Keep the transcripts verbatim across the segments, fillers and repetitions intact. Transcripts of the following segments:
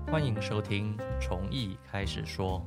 欢迎收听从艺开始说。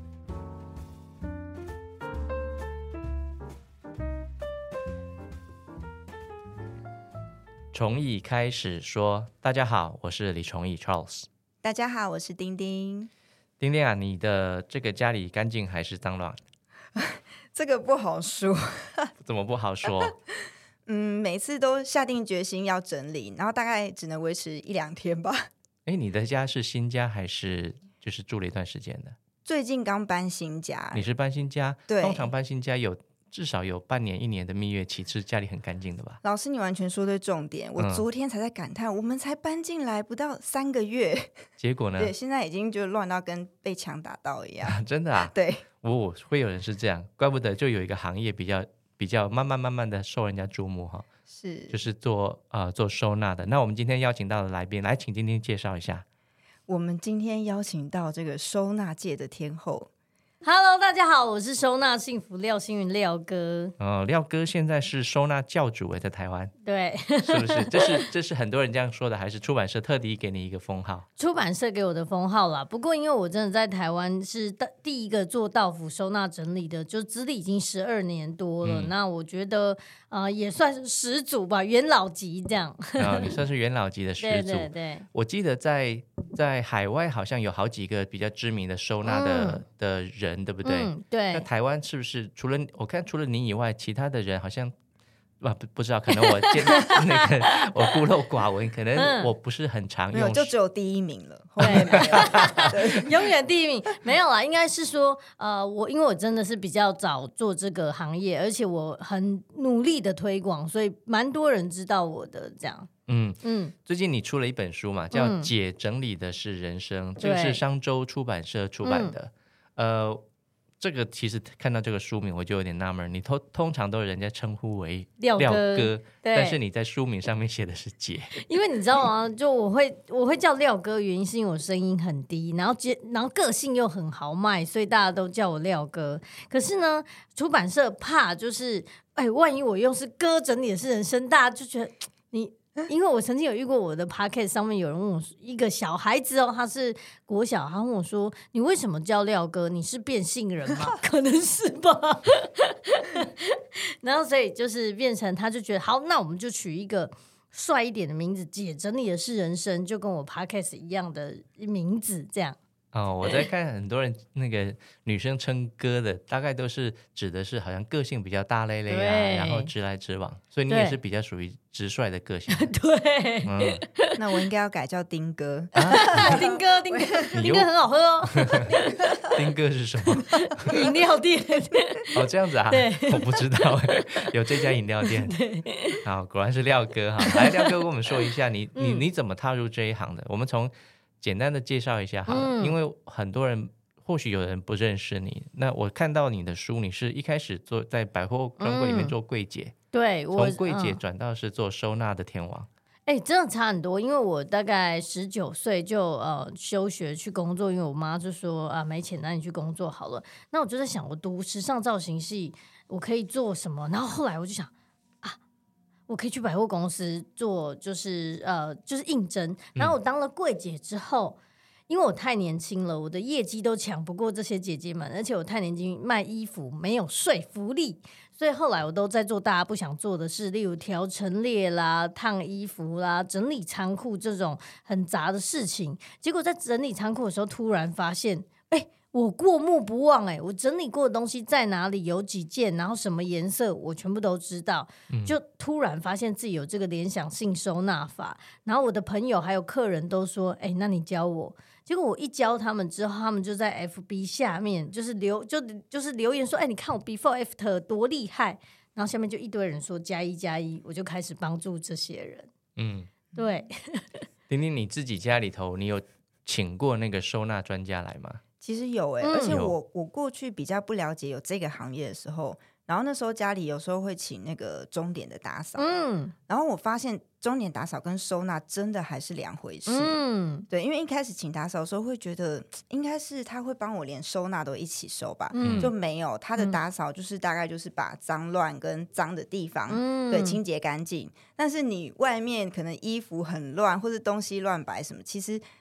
从艺开始说，大家好，我是李崇义 Charles。 大家好，我是丁丁。 丁丁啊，你的这个家里干净还是脏乱？ 这个不好说。 怎么不好说？ 嗯，每次都下定决心要整理，然后大概只能维持一两天吧。 哎，你的家是新家还是就是住了一段时间的？ 最近刚搬新家。 你是搬新家？ 对， 通常搬新家有至少有半年一年的蜜月期，是家里很干净的吧？ 老师，你完全说对重点。我昨天才在感叹、嗯、我们才搬进来不到三个月， 结果呢？ 对，现在已经就乱到跟被枪打到一样。 真的啊？ 对， 哦，会有人是这样，怪不得就有一个行业比较比较慢慢慢慢的受人家注目哈， 是就是做呃做收纳的。那我们今天邀请到的来宾，来请丁丁介绍一下。 我们今天邀请到这个收纳界的天后。 Hello， 大家好，我是收纳幸福廖星云廖哥。 哦，廖哥现在是收纳教主诶，在台湾。 对， 是不是？这是这是很多人这样说的，还是出版社特地给你一个封号？ 出版社给我的封号啦。不过因为我真的在台湾是第一个做到府收纳整理的，就资历已经十二年多了。嗯、那我觉得呃也算是始祖吧，元老级这样。 哦，你算是元老级的始祖。 对对对。 我记得在在海外好像有好几个比较知名的收纳的、嗯、的人，对不对？ 嗯，对。 那台湾是不是除了我看除了你以外，其他的人好像？啊、不, 不知道，可能我那个我孤陋寡闻，可能我不是很常用， 没有，就只有第一名了。 对，永远第一名没有啦，应该是说，呃，我因为我真的是比较早做这个行业，而且我很努力的推广，所以蛮多人知道我的这样。 嗯嗯，最近你出了一本书嘛，叫《姐整理的是人生》，嗯、这个是商周出版社出版的，嗯、呃。这个其实看到这个书名我就有点纳闷，你通通常都是人家称呼为廖哥, 廖哥但是你在书名上面写的是姐， 因为你知道吗？就我会我会叫廖哥，原因是因为我声音很低，然后然后个性又很豪迈，所以大家都叫我廖哥。可是呢，出版社怕就是哎，万一我用是哥整理的是人生，大家就觉得你。因为我曾经有遇过我的 podcast 上面有人问我，一个小孩子哦，他是国小，他问我说：“你为什么叫廖哥？你是变性人吗？”可能是吧。然后所以就是变成，他就觉得好，那我们就取一个帅一点的名字，姐整理的是人生，就跟我 podcast 一样的名字这样。 哦，我在看很多人那个女生称哥的，大概都是指的是好像个性比较大咧咧啊，然后直来直往，所以你也是比较属于直率的个性。 对、 嗯， 那我应该要改叫丁哥。 啊、丁哥，丁哥，丁哥很好喝哦。 丁哥是什么？ 饮料店。 哦，这样子啊？ 对， 我不知道有这家饮料店。好，果然是廖哥哈。来，廖哥跟我们说一下，你你你怎么踏入这一行的？我们从简单的介绍一下好了、嗯、因为很多人或许有人不认识你，那我看到你的书，你是一开始做在百货专柜里面做柜姐、嗯、 对， 从柜姐转到是做收纳的天王。 哎、欸，真的差很多，因为我大概十九岁就呃休學去工作，因为我妈就说啊没钱，那你去工作好了。那我就在想，我读时尚造型系，我可以做什么？然后后来我就想。我可以去百货公司做，就是呃，就是应征。然后我当了柜姐之后、嗯，因为我太年轻了，我的业绩都抢不过这些姐姐们，而且我太年轻，卖衣服没有说服力，所以后来我都在做大家不想做的事，例如调陈列啦、烫衣服啦、整理仓库这种很杂的事情。结果在整理仓库的时候，突然发现，哎、欸。我过目不忘哎、欸，我整理过的东西在哪里，有几件，然后什么颜色，我全部都知道、嗯。就突然发现自己有这个联想性收纳法，然后我的朋友还有客人都说：“哎、欸，那你教我。”结果我一教他们之后，他们就在 F B 下面就是留就就是留言说：“哎、欸，你看我 before after 多厉害。”然后下面就一堆人说加一加一，我就开始帮助这些人。嗯，对。 丁丁，你自己家里头，你有请过那个收纳专家来吗？ 其实有哎、欸嗯，而且我我过去比较不了解有这个行业的时候，然后那时候家里有时候会请那个钟点的打扫，嗯，然后我发现钟点打扫跟收纳真的还是两回事，嗯，对，因为一开始请打扫的时候会觉得应该是他会帮我连收纳都一起收吧，嗯，就没有，他的打扫就是大概就是把脏乱跟脏的地方、嗯、对清洁干净，但是你外面可能衣服很乱或是东西乱摆什么，其实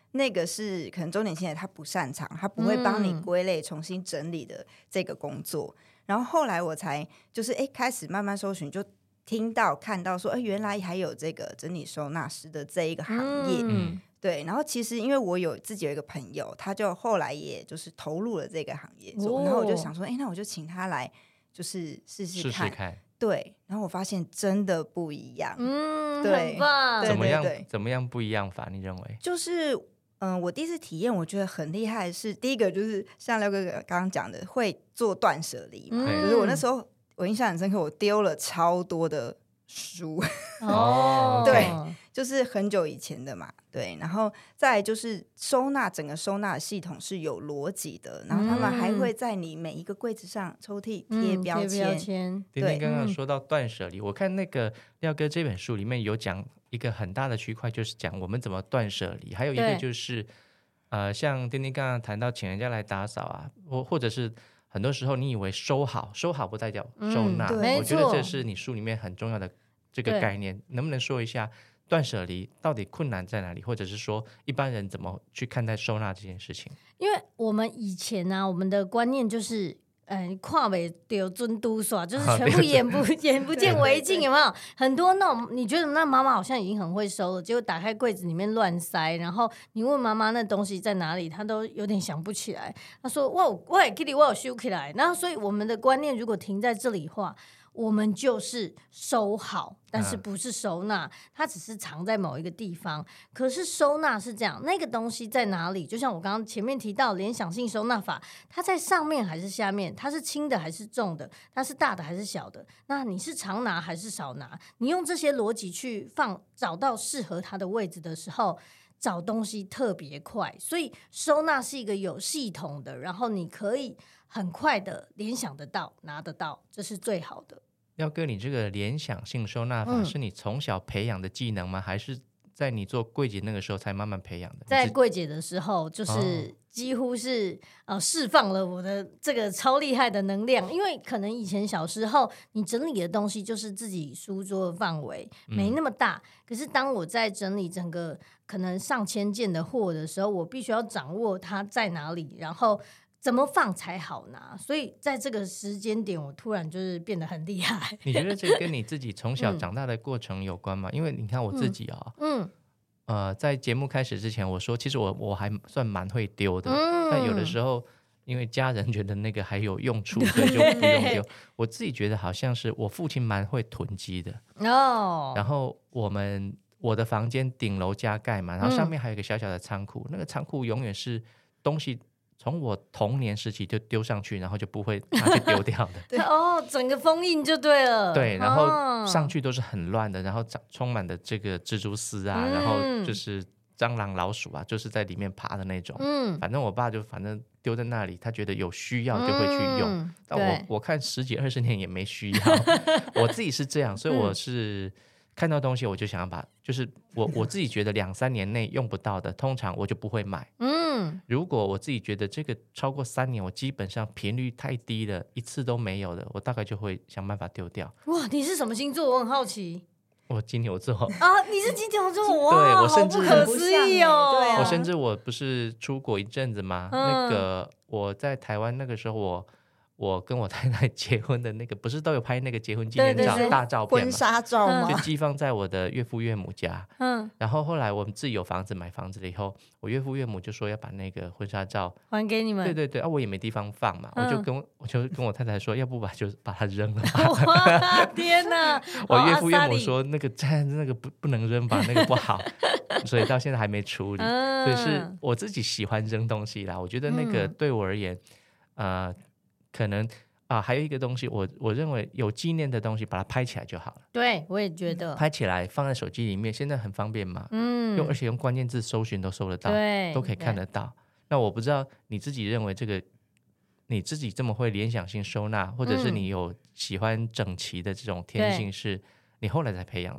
那个是可能钟点心的他不擅长，他不会帮你归类重新整理的这个工作。嗯、然后后来我才就是哎开始慢慢搜寻，就听到看到说，哎原来还有这个整理收纳师的这一个行业。嗯对，然后其实因为我有自己有一个朋友，他就后来也就是投入了这个行业中，哦、然后我就想说，哎，那我就请他来，就是试试看。 试试看。 对，然后我发现真的不一样。 嗯， 对， 很棒。 怎么样？怎么样不一样法？你认为？ 就是嗯、呃，我第一次体验，我觉得很厉害的是，第一个就是像廖哥哥刚刚讲的，会做断舍离嘛。嗯、就是我那时候我印象很深刻，我丢了超多的书。 哦， 对。就是很久以前的嘛，对，然后再来就是收纳，整个收纳系统是有逻辑的，然后他们还会在你每一个柜子上抽屉贴标签。 嗯、 丁丁刚刚说到断舍离，嗯、我看那个廖哥这本书里面有讲一个很大的区块，就是讲我们怎么断舍离，还有一个就是呃，像丁丁刚刚谈到请人家来打扫啊，或或者是很多时候你以为收好，收好不代表收纳， 嗯、 我觉得这是你书里面很重要的这个概念，能不能说一下？断舍离到底困难在哪里，或者是说一般人怎么去看待收纳这件事情？ 因为我们以前啊，我们的观念就是，嗯，看不到尊嘟耍，就是全部眼不眼不见为净，有没有？很多那种你觉得那妈妈好像已经很会收了，结果打开柜子里面乱塞，然后你问妈妈那东西在哪里，她都有点想不起来。她说：“我我给你，我有收起来。”然后所以我们的观念如果停在这里的话，我们就是收好，但是不是收纳，嗯、它只是藏在某一个地方。可是收纳是这样，那个东西在哪里？就像我刚刚前面提到联想性收纳法，它在上面还是下面？它是轻的还是重的？它是大的还是小的？那你是常拿还是少拿？你用这些逻辑去放，找到适合它的位置的时候，找东西特别快。所以收纳是一个有系统的，然后你可以很快的联想得到，拿得到，这是最好的。 廖哥，你这个联想性收纳法是你从小培养的技能吗？嗯、还是在你做柜姐那个时候才慢慢培养的？ 在柜姐的时候，就是几乎是、哦、呃释放了我的这个超厉害的能量，因为可能以前小时候你整理的东西就是自己书桌的范围，没那么大。嗯、可是当我在整理整个可能上千件的货的时候，我必须要掌握它在哪里，然后怎么放才好拿，所以在这个时间点我突然就是变得很厉害。 你觉得这跟你自己从小长大的过程有关吗？嗯、因为你看我自己啊、哦，嗯，呃，在节目开始之前我说其实我我还算蛮会丢的，嗯、但有的时候因为家人觉得那个还有用处，所以就不用丢。我自己觉得好像是我父亲蛮会囤积的哦，然后我们我的房间顶楼加盖嘛，然后上面还有一个小小的仓库，嗯、那个仓库永远是东西从我童年时期就丢上去，然后就不会拿去丢掉的。 对哦，整个封印就对了。 对，然后上去都是很乱的，然后充满的这个蜘蛛丝啊，嗯、然后就是蟑螂、老鼠啊，就是在里面爬的那种。嗯，反正我爸就反正丢在那里，他觉得有需要就会去用。嗯、但我我看十几二十年也没需要，我自己是这样，所以我是。嗯看到东西我就想要把，就是我我自己觉得两三年内用不到的，通常我就不会买。嗯，如果我自己觉得这个超过三年，我基本上频率太低了，一次都没有的，我大概就会想办法丢掉。 哇，你是什么星座？我很好奇。 我金牛座啊，你是金牛座，哇， 对我甚至好不可思议哦。 对啊、 我甚至我不是出国一阵子吗？嗯、那个我在台湾那个时候我。我跟我太太结婚的那个，不是都有拍那个结婚纪念照，对对对大照片嘛， 婚纱照吗？ 就寄放在我的岳父岳母家。嗯，然后后来我们自己有房子，买房子了以后，我岳父岳母就说要把那个婚纱照还给你们。 对对对，啊，我也没地方放嘛，嗯、我就跟我就跟我太太说，要不把就把它扔了。 哇，天哪！ 我岳父岳母说那个那个不不能扔吧，那个不好，所以到现在还没处理。嗯、所以是我自己喜欢扔东西啦，我觉得那个对我而言，嗯、呃。可能啊，还有一个东西，我我认为有纪念的东西，把它拍起来就好了。 对，我也觉得拍起来放在手机里面，现在很方便嘛。嗯，用而且用关键字搜寻都搜得到， 对， 都可以看得到。那我不知道你自己认为这个，你自己这么会联想性收纳，或者是你有喜欢整齐的这种天性，是你后来才培养的、啊？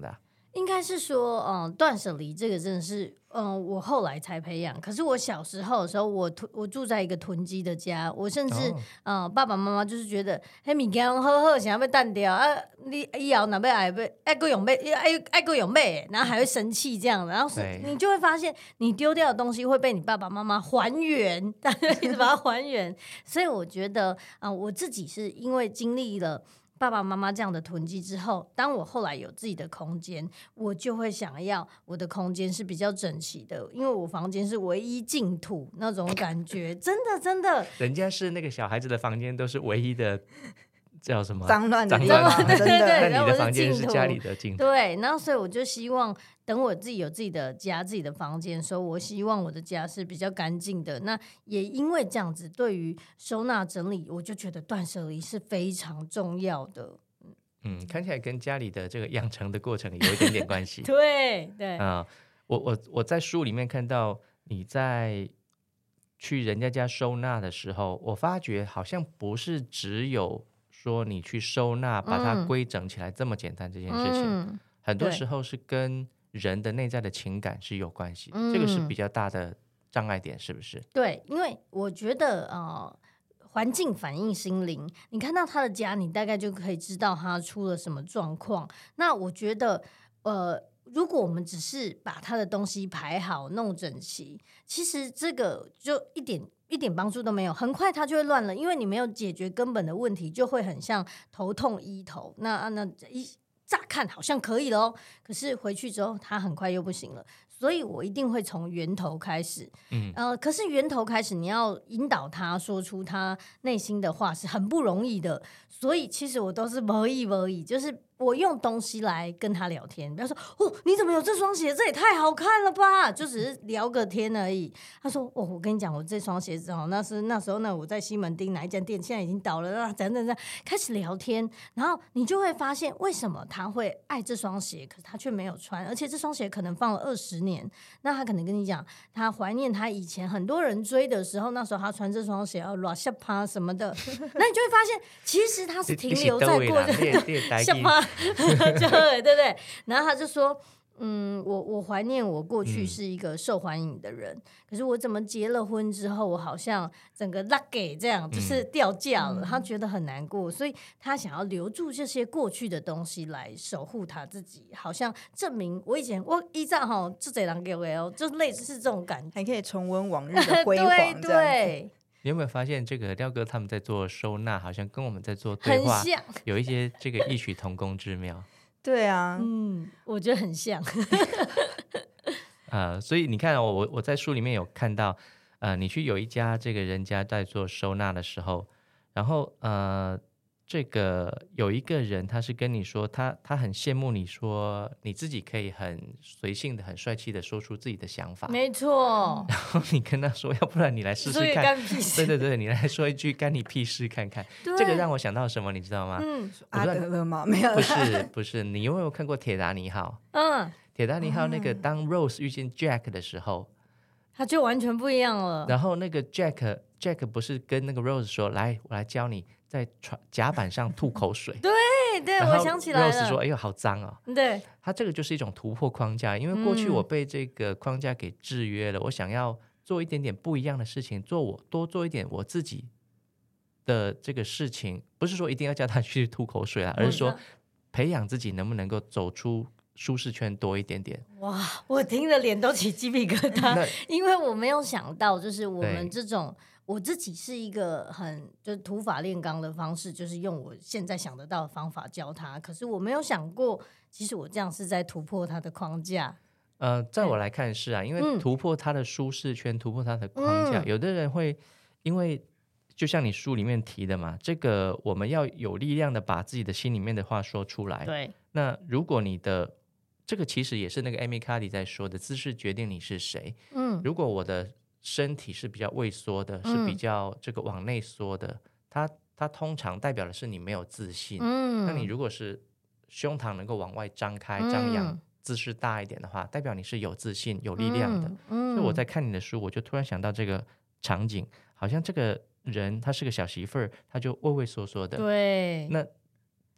应该是说，嗯，断舍离这个真的是，嗯，我后来才培养。可是我小时候的时候，我我住在一个囤积的家，我甚至，嗯、哦，爸爸妈妈就是觉得，嘿，物件好好，想要被淡掉啊，你以后哪被爱被爱过用被爱爱过用被，然后还会生气这样，然后是你就会发现，你丢掉的东西会被你爸爸妈妈还原，大家一直把它还原。所以我觉得，啊、呃，我自己是因为经历了爸爸妈妈这样的囤积之后，当我后来有自己的空间，我就会想要我的空间是比较整齐的，因为我房间是唯一净土那种感觉，真的真的。 人家是那个小孩子的房间都是唯一的。叫什么脏乱的地方？ 对对对， 那你的房间是家里的净土。 对，然后所以我就希望等我自己有自己的家、自己的房间的时候，我希望我的家是比较干净的。那也因为这样子，对于收纳整理，我就觉得断舍离是非常重要的。 嗯，看起来跟家里的这个养成的过程有一点点关系。 对对啊、呃，我我我在书里面看到你在去人家家收纳的时候，我发觉好像不是只有说你去收纳把它归整起来这么简单这件事情、嗯、很多时候是跟人的内在的情感是有关系、嗯、这个是比较大的障碍点，是不是？ 对，因为我觉得呃，环境反映心灵，你看到他的家，你大概就可以知道他出了什么状况。那我觉得呃，如果我们只是把他的东西排好弄整齐，其实这个就一点一点帮助都没有，很快它就会乱了，因为你没有解决根本的问题，就会很像头痛医头。那那一乍看好像可以咯，可是回去之后它很快又不行了。所以我一定会从源头开始，嗯，呃，可是源头开始你要引导他说出他内心的话是很不容易的，所以其实我都是无意无意，就是我用东西来跟他聊天，比方说哦，你怎么有这双鞋？这也太好看了吧！就只是聊个天而已。他说哦，我跟你讲，我这双鞋子哦，那是那时候呢，我在西门町哪一家店，现在已经倒了，那等等等，开始聊天，然后你就会发现为什么他会爱这双鞋，可是他却没有穿，而且这双鞋可能放了二十年。那他可能跟你讲，他怀念他以前很多人追的时候，那时候他穿这双鞋要拉下趴什么的，那你就会发现，其实他是停留在过着下趴，对对对。然后他就说。嗯，我我怀念我过去是一个受欢迎的人、嗯、可是我怎么结了婚之后我好像整个 lucky 这样就是掉价了、嗯、他觉得很难过，所以他想要留住这些过去的东西来守护他自己，好像证明我以前我依照齁这贼人给我哦，就类似是这种感觉， 还可以重温往日的辉煌对对。 你有没有发现这个廖哥他们在做收纳好像跟我们在做对话有一些这个异曲同工之妙？ 对啊， 嗯，我觉得很像。 呃，所以你看、哦、我我在书里面有看到，呃，你去有一家这个人家在做收纳的时候，然后呃，这个有一个人他是跟你说，他他很羡慕你说你自己可以很随性的、很帅气的说出自己的想法。 没错。 然后你跟他说，要不然你来试试看。 干屁事。 对对对，你来说一句干你屁事看看。这个让我想到什么，你知道吗？ 嗯，阿德勒吗？没有。 不是不是，你有没有看过铁达尼号？嗯。铁达尼号那个当 Rose 遇见 Jack 的时候， 他就完全不一样了。 然后那个 Jack Jack 不是跟那个 Rose 说，来我来教你在甲板上吐口水。 对对，我想起来了。 Rose 说哎呦好脏哦。 对， 他这个就是一种突破框架，因为过去我被这个框架给制约了、嗯、我想要做一点点不一样的事情，做我多做一点我自己的这个事情，不是说一定要叫他去吐口水啦，而是说培养自己能不能够走出舒适圈多一点点。 哇，我听着脸都起鸡皮疙瘩，因为我没有想到就是我们这种，我自己是一个很就是土法炼钢的方式，就是用我现在想得到的方法教他，可是我没有想过其实我这样是在突破他的框架。 呃，在我来看是啊，因为突破他的舒适圈、嗯、突破他的框架、嗯、有的人会因为就像你书里面提的嘛，这个我们要有力量的把自己的心里面的话说出来。 对， 那如果你的这个其实也是那个 Amy Cuddy 在说的，姿势决定你是谁。嗯，如果我的身体是比较畏缩的、嗯、是比较这个往内缩的，它它通常代表的是你没有自信。嗯，那你如果是胸膛能够往外张开、嗯、张扬，姿势大一点的话，代表你是有自信、有力量的。嗯嗯、所以我在看你的书，我就突然想到这个场景，好像这个人他是个小媳妇儿，他就畏畏缩缩的。 对， 那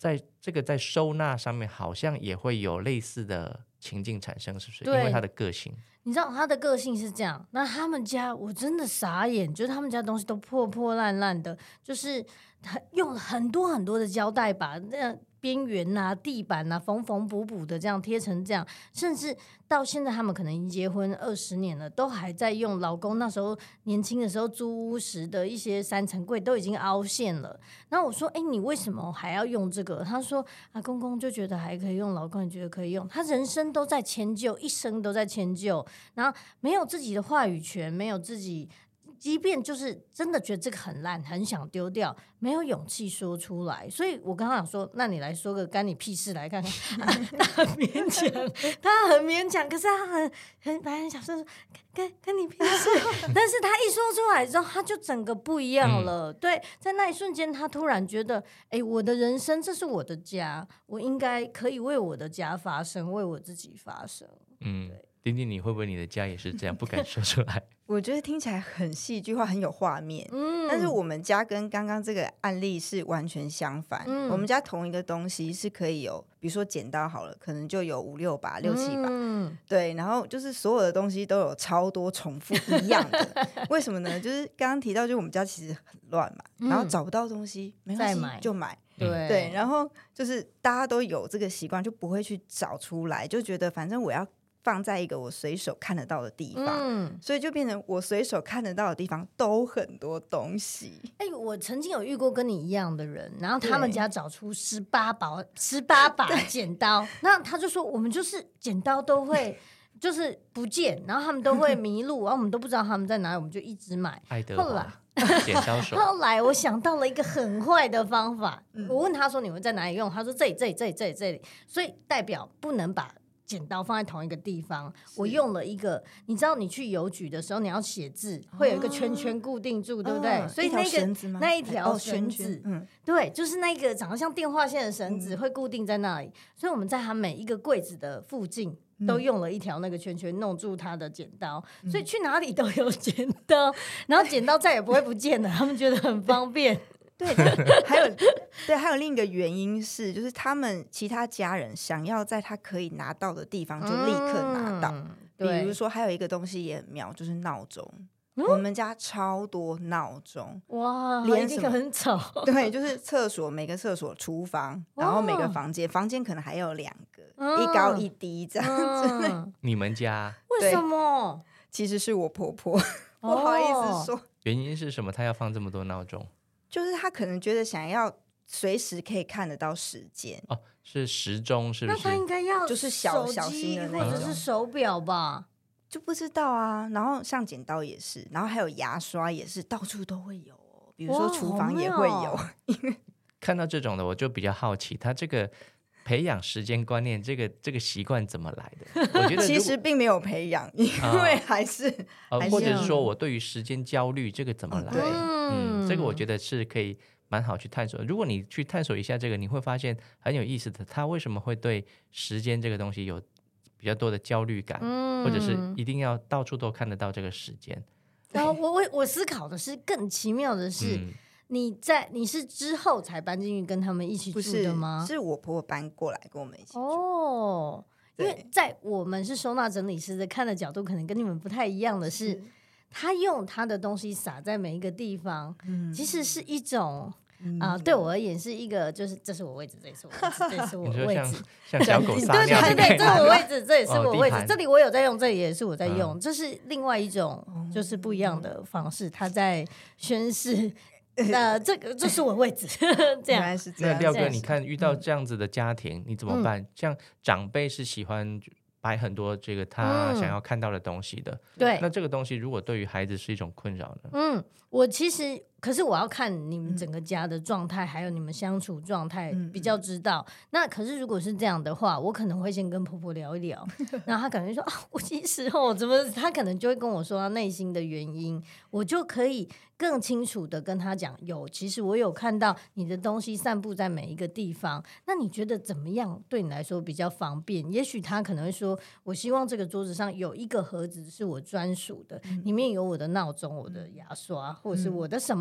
在这个在收纳上面好像也会有类似的情境产生，是不是？因为他的个性， 你知道他的个性是这样，那他们家我真的傻眼，就是他们家东西都破破烂烂的，就是用很多很多的胶带把那边缘啊、地板啊缝缝补补的这样贴成这样，甚至到现在他们可能已经结婚二十年了，都还在用老公那时候年轻的时候租屋时的一些三层柜都已经凹陷了。然后我说：“哎，你为什么还要用这个？”他说：“啊，公公就觉得还可以用，老公也觉得可以用。他人生都在迁就，一生都在迁就，然后没有自己的话语权，没有自己。”即便就是真的觉得这个很烂，很想丢掉，没有勇气说出来，所以我刚刚想说，那你来说个干你屁事来看看。啊、他很勉强，他很勉强，可是他很很本来想说干干你屁事，但是他一说出来之后，他就整个不一样了。嗯、对，在那一瞬间，他突然觉得，哎，我的人生这是我的家，我应该可以为我的家发声，为我自己发声。嗯，对。 丁丁，你会不会你的家也是这样，不敢说出来？ 我觉得听起来很戏剧化，很有画面。嗯，但是我们家跟刚刚这个案例是完全相反。嗯，我们家同一个东西是可以有，比如说剪刀好了，可能就有五六把、六七把。嗯，对，然后就是所有的东西都有超多重复一样的。为什么呢？就是刚刚提到，就我们家其实很乱嘛，嗯、然后找不到东西，没关系买就买。 对对，然后就是大家都有这个习惯，就不会去找出来，就觉得反正我要放在一个我随手看得到的地方，嗯、所以就变成我随手看得到的地方都很多东西。 哎、欸，我曾经有遇过跟你一样的人，然后他们家找出十八把十八把剪刀，那他就说我们就是剪刀都会就是不见，然后他们都会迷路，然后我们都不知道他们在哪里，我们就一直买。 爱德华剪刀手。 后来我想到了一个很坏的方法，嗯、我问他说你们在哪里用，他说这里这里这里这里这里，所以代表不能把剪刀放在同一个地方。我用了一个，你知道你去邮局的时候你要写字，会有一个圈圈固定住，哦、对不对？哦、所以那个那一条绳子，嗯，对，就是那个长得像电话线的绳子，嗯、会固定在那里。所以我们在他每一个柜子的附近都用了一条那个圈圈弄住他的剪刀，嗯、所以去哪里都有剪刀，然后剪刀再也不会不见了，他们觉得很方便。 对，还有对，还有另一个原因是，就是他们其他家人想要在他可以拿到的地方就立刻拿到。嗯、比如说，还有一个东西也很妙，就是闹钟。嗯、我们家超多闹钟， 哇，连这个很吵。 对，就是厕所每个厕所、厨房，然后每个房间，房间可能还有两个，嗯、一高一低这样子。嗯、 你们家为什么？ 其实是我婆婆，不好意思说。 原因是什么？她要放这么多闹钟？ 就是他可能觉得想要随时可以看得到时间哦，是时钟是不是？ 那他应该要就是小小心的那种， 或者是手表吧？ 就不知道啊。然后像剪刀也是，然后还有牙刷也是，到处都会有，比如说厨房也会有。 看到这种的，我就比较好奇，他这个培养时间观念，这个这个习惯怎么来的？我觉得其实并没有培养，因为还是、 呃、还是或者是说我对于时间焦虑这个怎么来？对。嗯，这个我觉得是可以蛮好去探索。如果你去探索一下这个，你会发现很有意思的。他为什么会对时间这个东西有比较多的焦虑感，嗯、或者是一定要到处都看得到这个时间？ 然后我我我思考的是更奇妙的是，嗯、你在你是之后才搬进去跟他们一起住的吗？ 是我婆婆搬过来跟我们一起住。 哦，因为在我们是收纳整理师的看的角度，可能跟你们不太一样的是。是他用他的东西撒在每一个地方，嗯、其实是一种啊、嗯呃，对我而言是一个，就是这是我位置，这也是我位置，这也是我位置， 像小狗撒尿对对对，这是我位置，这也是我位置，哦、这里我有在用，这里也是我在用，嗯、这是另外一种，就是不一样的方式，他在宣示。呃，这个这是我位置，这样是这样。 那廖哥，你看遇到这样子的家庭，嗯、你怎么办？像长辈是喜欢摆很多这个他想要看到的东西的，嗯、 对。 那这个东西如果对于孩子是一种困扰呢？ 嗯，我其实可是我要看你们整个家的状态，嗯、还有你们相处状态，比较知道。嗯、那可是如果是这样的话，我可能会先跟婆婆聊一聊，然后她可能说啊，我其实哦怎么，她可能就会跟我说她内心的原因，我就可以更清楚的跟她讲，有其实我有看到你的东西散布在每一个地方，那你觉得怎么样对你来说比较方便？也许她可能会说，我希望这个桌子上有一个盒子是我专属的，嗯、里面有我的闹钟、我的牙刷，或者是我的什么。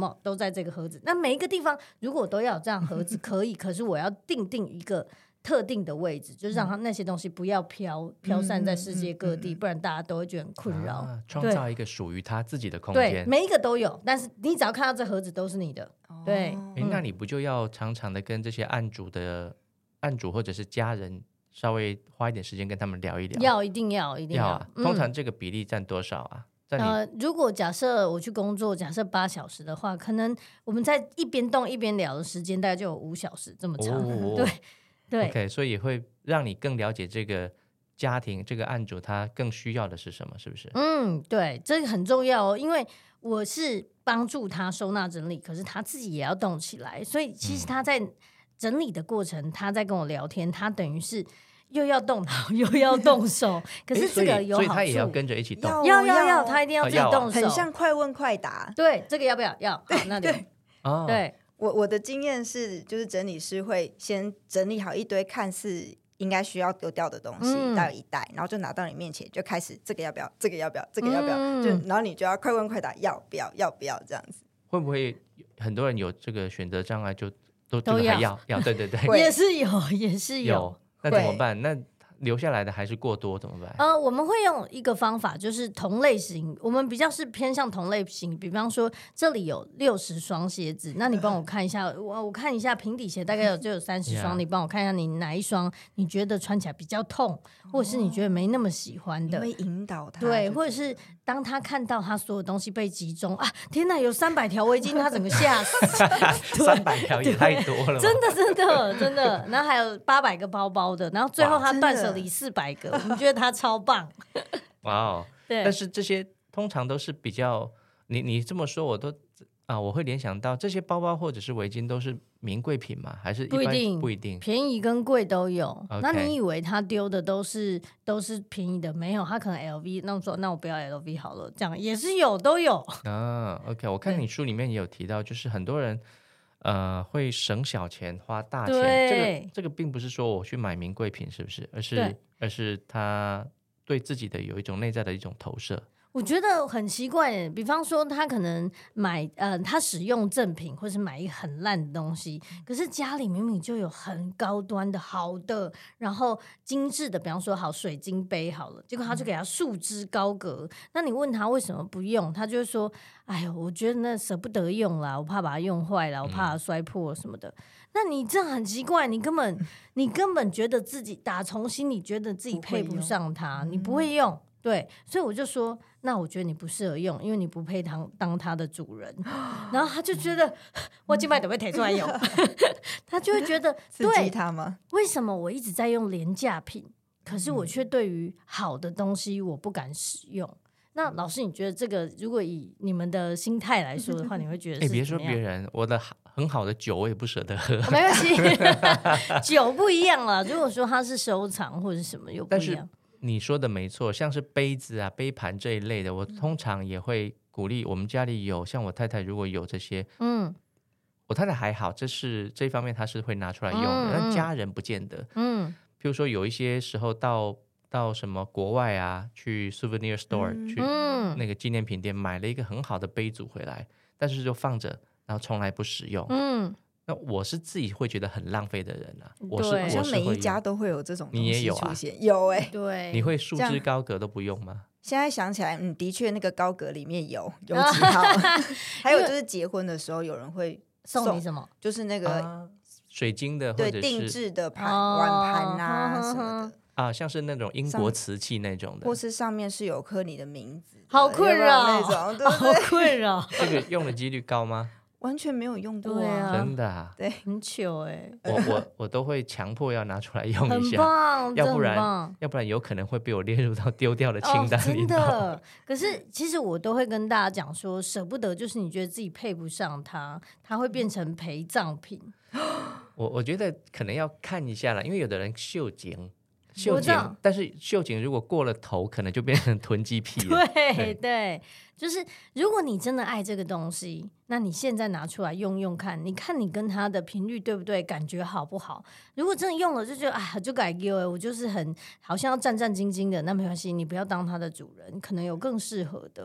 么都在这个盒子。那每一个地方如果都要有这样盒子可以，可是我要定定一个特定的位置，就是让它那些东西不要飘飘散在世界各地，不然大家都会觉得很困扰。 啊，创造一个属于他自己的空间。 对，每一个都有，但是你只要看到这盒子都是你的。对， 诶那你不就要常常的跟这些案主的案主或者是家人稍微花一点时间跟他们聊一聊？ 要，一定要，一定要。 要啊，通常这个比例占多少啊？ 呃，如果假设我去工作，假设八小时的话，可能我们在一边动一边聊的时间大概就有五小时这么长。哦、对对 ，OK， 所以也会让你更了解这个家庭这个案主他更需要的是什么，是不是？ 嗯，对，这个很重要哦，因为我是帮助他收纳整理，可是他自己也要动起来，所以其实他在整理的过程，他在跟我聊天，他等于是又要动脑又要动手，可是这个有好处， 所以他也要跟着一起动， 要要要，他一定要自己动手， 很像快问快答。 对，这个要不要？要，好，那就对。 哦、 对， 我我的经验是，就是整理师会先整理好一堆看似应该需要丢掉的东西， 嗯、 到一袋，然后就拿到你面前，就开始这个要不要，这个要不要，这个要不要，嗯、就然后你就要快问快答，要不要，要不要这样子。 会不会很多人有这个选择障碍，就都这个还要要？对对对， 也是有，也是有。 有那怎么办？那留下来的还是过多怎么办？ 呃，我们会用一个方法，就是同类型，我们比较是偏向同类型。比方说，这里有六十双鞋子，那你帮我看一下，我我看一下平底鞋大概有就有三十双， yeah. 你帮我看一下你哪一双你觉得穿起来比较痛，或者是你觉得没那么喜欢的， 你会引导他， 对，或者是当他看到他所有东西被集中啊，天哪，有三百条围巾，他整个吓死， 三百条也太多了， 真的真的真的，然后还有八百个包包的，然后最后他断舍离四百个，我们觉得他超棒。 哇哦，对，但是这些通常都是比较，你你这么说我都啊，我会联想到这些包包或者是围巾都是名贵品吗？还是一般？不一定，不一定， 便宜跟贵都有。 Okay. 那你以为他丢的都是都是便宜的？没有，他可能 L V， 那我说那我不要 L V 好了，这样也是有，都有啊。OK， 我看你书里面也有提到，就是很多人呃会省小钱花大钱，这个这个并不是说我去买名贵品，是不是？而是而是他对自己的有一种内在的一种投射。 我觉得很奇怪，比方说他可能买呃，他使用正品，或是买一个很烂的东西，可是家里明明就有很高端的好的，然后精致的，比方说好水晶杯好了，结果他就给他束之高阁。嗯、那你问他为什么不用，他就会说：“哎呦，我觉得那舍不得用啦，我怕把它用坏了，我怕它摔破什么的。嗯”那你这样很奇怪，你根本你根本觉得自己打从心里觉得自己配不上它，你不会用。对，所以我就说，那我觉得你不适合用，因为你不配当当他的主人。然后他就觉得我今晚准备提出来用，他就会觉得刺激他吗？ 为什么我一直在用廉价品，可是我却对于好的东西我不敢使用？那老师，你觉得这个如果以你们的心态来说的话，你会觉得是怎么样？ 别说别人，我的很好的酒我也不舍得喝。 没关系，酒不一样了。如果说它是收藏或者什么又不一样。 你说的没错，像是杯子啊、杯盘这一类的，我通常也会鼓励我们家里有，像我太太如果有这些，嗯，我太太还好，这是这方面她是会拿出来用的，嗯、但家人不见得。嗯，譬如说有一些时候到到什么国外啊，去 souvenir store、嗯、去那个纪念品店买了一个很好的杯组回来，但是就放着，然后从来不使用。嗯。那我是自己会觉得很浪费的人啊，我是好像每一家都会有这种东西出现， 你也有啊？有哎、欸， 对， 你会束之高阁都不用吗？ 现在想起来，嗯，的确那个高阁里面有有几套，还有就是结婚的时候有人会送, 送你什么， 就是那个、 啊、水晶的或者是对定制的盘、哦、碗盘啊什么的。 啊，像是那种英国瓷器那种的， 或是上面是有刻你的名字的， 好困扰那种，对对好困扰。 这个用的几率高吗？ 完全没有用过啊， 真的啊， 对， 很糗哎、 欸，我我我都会强迫要拿出来用一下， 很棒， 要不然要不然有可能会被我列入到丢掉的清单里、 哦。真的，可是其实我都会跟大家讲说，舍不得就是你觉得自己配不上它，它会变成陪葬品。 我我觉得可能要看一下了，因为有的人秀景。秀景，但是秀景如果过了头，可能就变成囤积癖了。 对 对, 对，就是如果你真的爱这个东西，那你现在拿出来用用看，你看你跟它的频率对不对，感觉好不好？如果真的用了就觉得啊，就改丢，我就是很好像要战战兢兢的，那没关系，你不要当它的主人，可能有更适合的。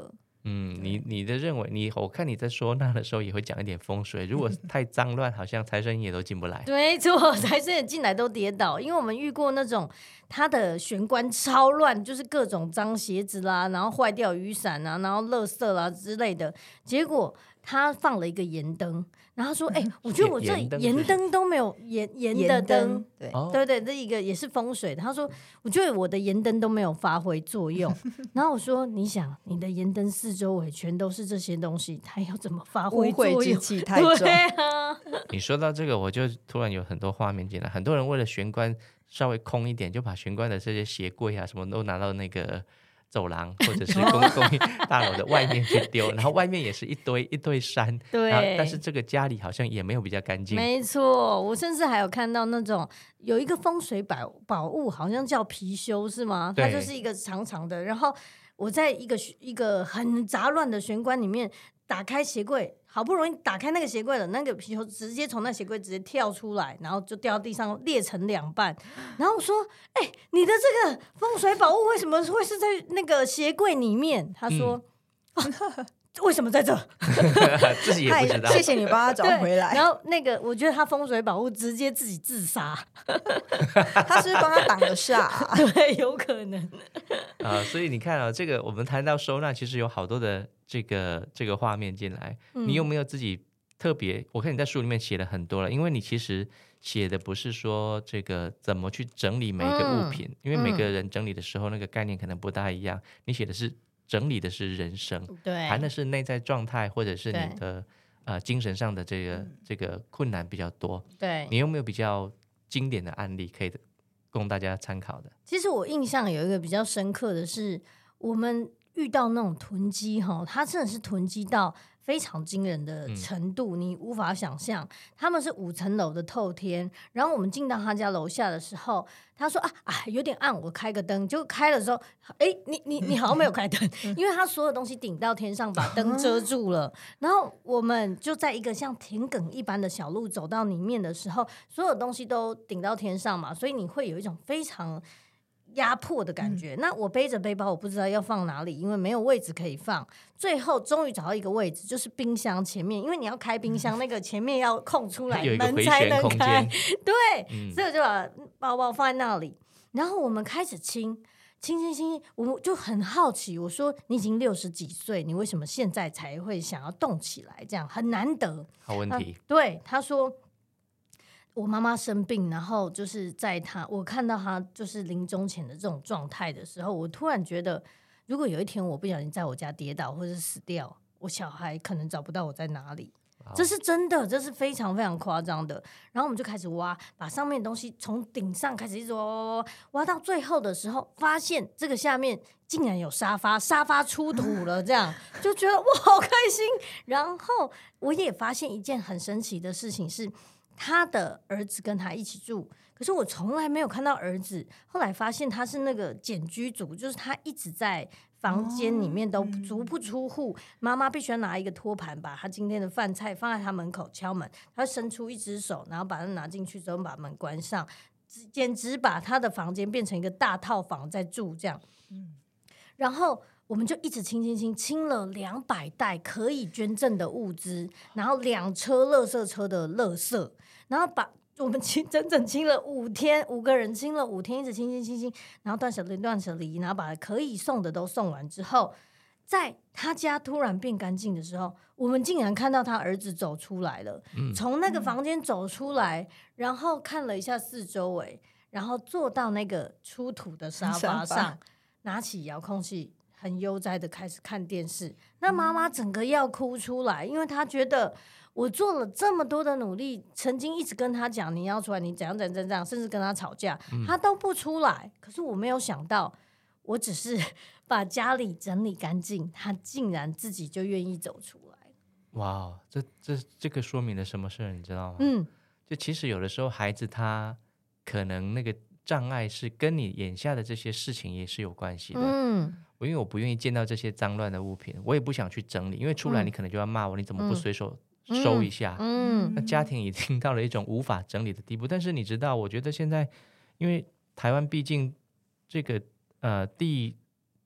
嗯，你你的认为，你我看你在说那的时候也会讲一点风水，如果太脏乱，好像财神爷都进不来。 没错，财神爷进来都跌倒，因为我们遇过那种他的玄关超乱，就是各种脏鞋子啦，然后坏掉雨伞啊，然后垃圾啦之类的，结果他放了一个盐灯，然后说：“哎、欸，我觉得我这盐灯都没有盐盐的灯， 对、 哦、对对，这一个也是风水的。”他说：“我觉得我的盐灯都没有发挥作用。”然后我说：“你想，你的盐灯四周围全都是这些东西，它要怎么发挥作用？ 污秽之气太重。” 对啊， 你说到这个，我就突然有很多画面进来，很多人为了玄关稍微空一点，就把玄关的这些鞋柜啊什么都拿到那个走廊或者是公公益大楼的外面去丢，然后外面也是一堆一堆山， 对， 但是这个家里好像也没有比较干净。 没错，我甚至还有看到那种有一个风水宝宝物，好像叫貔貅是吗？它就是一个长长的，然后我在一个一个很杂乱的玄关里面打开鞋柜，好不容易打开那个鞋柜了，那个貔貅直接从那鞋柜直接跳出来，然后就掉到地上裂成两半。然后我说：“哎、欸，你的这个风水宝物为什么会是在那个鞋柜里面？”他说：“嗯啊、为什么在这？” 自己也不知道。 谢谢你帮他找回来。 然后那个，我觉得他风水宝物直接自己自杀， 他是不是帮他挡了煞、啊？ 对，有可能。 啊、呃，所以你看啊、哦，这个我们谈到收纳，其实有好多的这个这个画面进来。嗯、你有没有自己特别？我看你在书里面写了很多了，因为你其实写的不是说这个怎么去整理每一个物品，嗯、因为每个人整理的时候那个概念可能不大一样。你写的是整理的是人生， 对， 谈的是内在状态，或者是你的呃精神上的这个、嗯、这个困难比较多。 对， 你有没有比较经典的案例可以供大家参考的？ 其实我印象有一个比较深刻的是，我们遇到那种囤积哈，它真的是囤积到非常惊人的程度，嗯、你无法想象。他们是五层楼的透天，然后我们进到他家楼下的时候，他说啊啊有点暗，我开个灯。就开的时候，哎，你你你好像没有开灯，因为他所有东西顶到天上，把灯遮住了。然后我们就在一个像田埂一般的小路走到里面的时候，所有东西都顶到天上嘛，所以你会有一种非常压迫的感觉、嗯、那我背着背包我不知道要放哪里，因为没有位置可以放，最后终于找到一个位置，就是冰箱前面，因为你要开冰箱、嗯、那个前面要空出来门才能开，对、嗯、所以我就把包包放在那里，然后我们开始清清清清，我就很好奇，我说你已经六十几岁，你为什么现在才会想要动起来，这样很难得。 好问题。 对，他说我妈妈生病，然后就是在她我看到她就是临终前的这种状态的时候，我突然觉得如果有一天我不小心在我家跌倒或者死掉，我小孩可能找不到我在哪里，这是真的，这是非常非常夸张的。然后我们就开始挖，把上面的东西从顶上开始一直挖挖挖，挖到最后的时候发现这个下面竟然有沙发，沙发出土了，这样就觉得哇好开心。然后我也发现一件很神奇的事情是，他的儿子跟他一起住，可是我从来没有看到儿子。后来发现他是那个简居族，就是他一直在房间里面都足不出户，妈妈必须要拿一个托盘把他今天的饭菜放在他门口敲门，他伸出一只手，然后把它拿进去之后把门关上，简直把他的房间变成一个大套房在住这样。然后我们就一直清清清清了两百袋可以捐赠的物资，然后两车垃圾车的垃圾，然后把我们清整整清了五天，五个人清了五天，一直清清清清，然后断舍离断舍离，然后把可以送的都送完之后，在他家突然变干净的时候，我们竟然看到他儿子走出来了，嗯、从那个房间走出来，然后看了一下四周围，然后坐到那个出土的沙发上，拿起遥控器很悠哉的开始看电视。那妈妈整个要哭出来，因为她觉得我做了这么多的努力，曾经一直跟她讲你要出来，你怎样怎样怎样，甚至跟她吵架，她都不出来。可是我没有想到，我只是把家里整理干净，她竟然自己就愿意走出来。 哇，这这这个说明了什么事你知道吗？ 嗯， 就其实有的时候孩子他可能那个障碍是跟你眼下的这些事情也是有关系的。 嗯， 因为我不愿意见到这些脏乱的物品，我也不想去整理，因为出来你可能就要骂我，嗯、你怎么不随手收一下？ 嗯， 那家庭已经到了一种无法整理的地步。但是你知道，我觉得现在，因为台湾毕竟这个呃地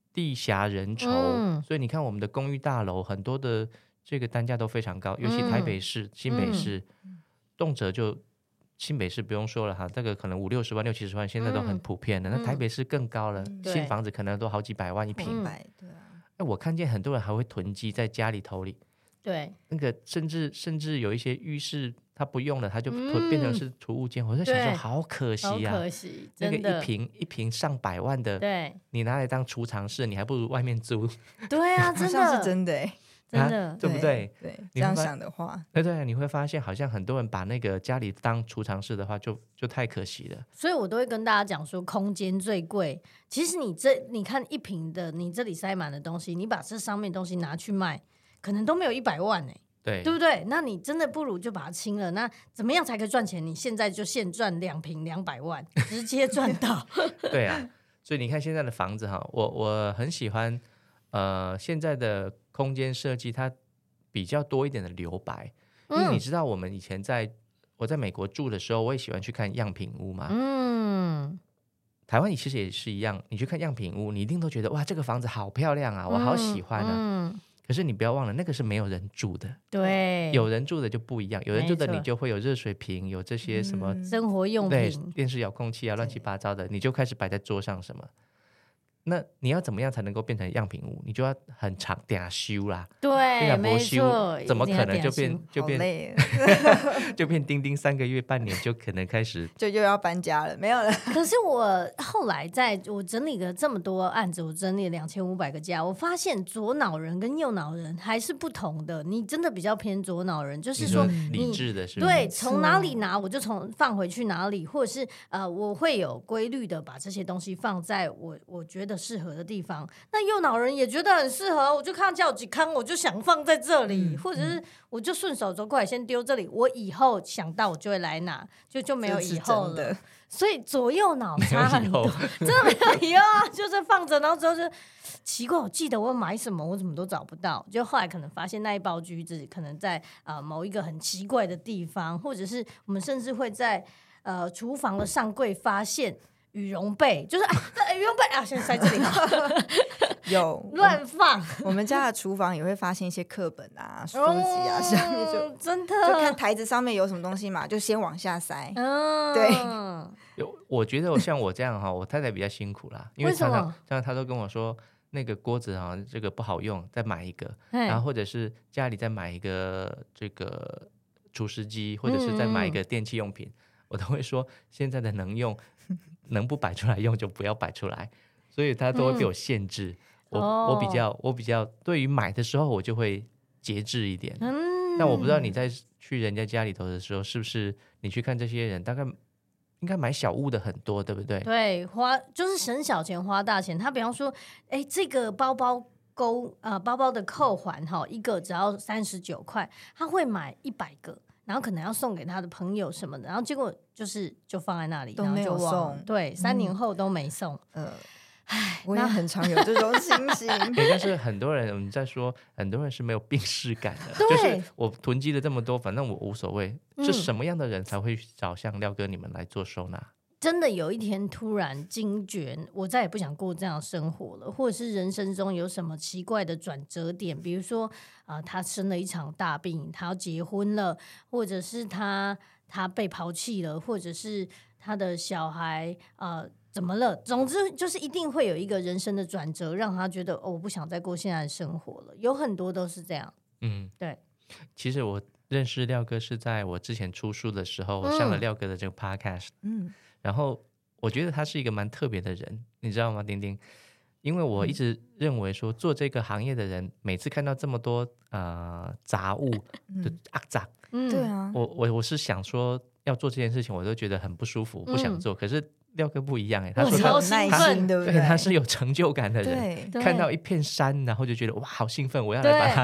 地狭人稠、嗯、所以你看我们的公寓大楼很多的这个单价都非常高，尤其台北市、嗯、新北市、嗯、动辄就新北市不用说了哈，这个可能五六十万六七十万现在都很普遍的、嗯、那台北市更高了、嗯、新房子可能都好几百万一平、 嗯对啊、 我看见很多人还会囤积在家里头里， 对， 那个甚至甚至有一些浴室他不用了，他就变成是储物间、嗯、我在想说好可惜啊， 好可惜， 那个一平一平上百万的， 对， 你拿来当储藏室你还不如外面租。 对啊，真的好像是真的耶， 真的、 啊、对不对？ 对，这样想的话， 对对，你会发现好像很多人把那个家里当储藏室的话就就太可惜了。 所以我都会跟大家讲说空间最贵，其实你这你看一坪的，你这里塞满的东西，你把这上面的东西拿去卖可能都没有一百万、欸、 对， 对不对？那你真的不如就把它清了，那怎么样才可以赚钱？你现在就现赚两坪两百万，直接赚到。 对啊，所以你看现在的房子哈，我我很喜欢呃现在的空间设计，它比较多一点的留白，因为你知道我们以前在我在美国住的时候，我也喜欢去看样品屋嘛。嗯，台湾其实也是一样，你去看样品屋，你一定都觉得哇，这个房子好漂亮啊，我好喜欢啊。嗯嗯，可是你不要忘了，那个是没有人住的。 对， 有人住的就不一样，有人住的你就会有热水瓶，有这些什么、嗯、 生活用品， 对，电视遥控器啊，乱七八糟的，你就开始摆在桌上什么。那你要怎么样才能够变成样品屋？你就要很长点修啦， 对，没错， 怎么可能就变就变就变钉钉三个月半年就可能开始就又要搬家了？没有了。 可是我后来在我整理了这么多案子，我整理了两千五百个家，我发现左脑人跟右脑人还是不同的。你真的比较偏左脑人，就是说你理智的是， 对，从哪里拿我就从放回去哪里，或者是呃，我会有规律的把这些东西放在我我觉得适合的地方。那右脑人也觉得很适合，我就看到叫几康我就想放在这里、嗯、或者是我就顺手走过来先丢这里，我以后想到我就会来拿，就就没有以后了。所以左右脑差很多，真的没有以后啊，就是放着，然后之后就奇怪，我记得我要买什么我怎么都找不到，就后来可能发现那一包橘子可能在、呃、某一个很奇怪的地方，或者是我们甚至会在呃厨房的上柜发现羽绒被，就是啊，羽绒被啊，先塞这里有乱放。 我们家的厨房也会发现一些课本啊、书籍啊，下面就真的就看台子上面有什么东西嘛，就先往下塞。嗯，对。 有，我觉得像我这样哈，我太太比较辛苦啦，因为常常常常她都跟我说，那个锅子啊，这个不好用，再买一个，然后或者是家里再买一个这个除湿机，或者是再买一个电器用品，嗯、我都会说现在的能用。能不摆出来用就不要摆出来，所以它都会被我限制、嗯、我, 我比较我比较对于买的时候我就会节制一点、嗯、但我不知道你在去人家家里头的时候是不是你去看这些人大概应该买小物的很多，对不对？ 对，花就是省小钱花大钱。他比方说哎，这个包包勾、呃、包包的扣环一个只要三十九块，他会买一百个，然后可能要送给他的朋友什么的，然后结果就是就放在那里， 都没有送， 对，三年后都没送。嗯， 唉，我也很常有这种心情。 但是很多人我们在说，很多人是没有病识感的，就是我囤积了这么多，反正我无所谓。是什么样的人才会找像廖哥你们来做收纳？ 真的有一天突然惊觉，我再也不想过这样的生活了，或者是人生中有什么奇怪的转折点，比如说、呃、他生了一场大病，他要结婚了，或者是他他被抛弃了，或者是他的小孩呃怎么了，总之就是一定会有一个人生的转折，让他觉得、哦、我不想再过现在的生活了，有很多都是这样。嗯，对。 其实我认识廖哥是在我之前出书的时候，我上了廖哥的这个 podcast。嗯。然后我觉得他是一个蛮特别的人，你知道吗，丁丁？因为我一直认为说做这个行业的人，每次看到这么多呃杂物的阿杂， 嗯，对啊， 我我我是想说要做这件事情，我都觉得很不舒服，不想做。嗯、可是廖哥不一样哎，他说他超兴奋，对不对？ 他是有成就感的人，看到一片山，然后就觉得哇，好兴奋，我要来把它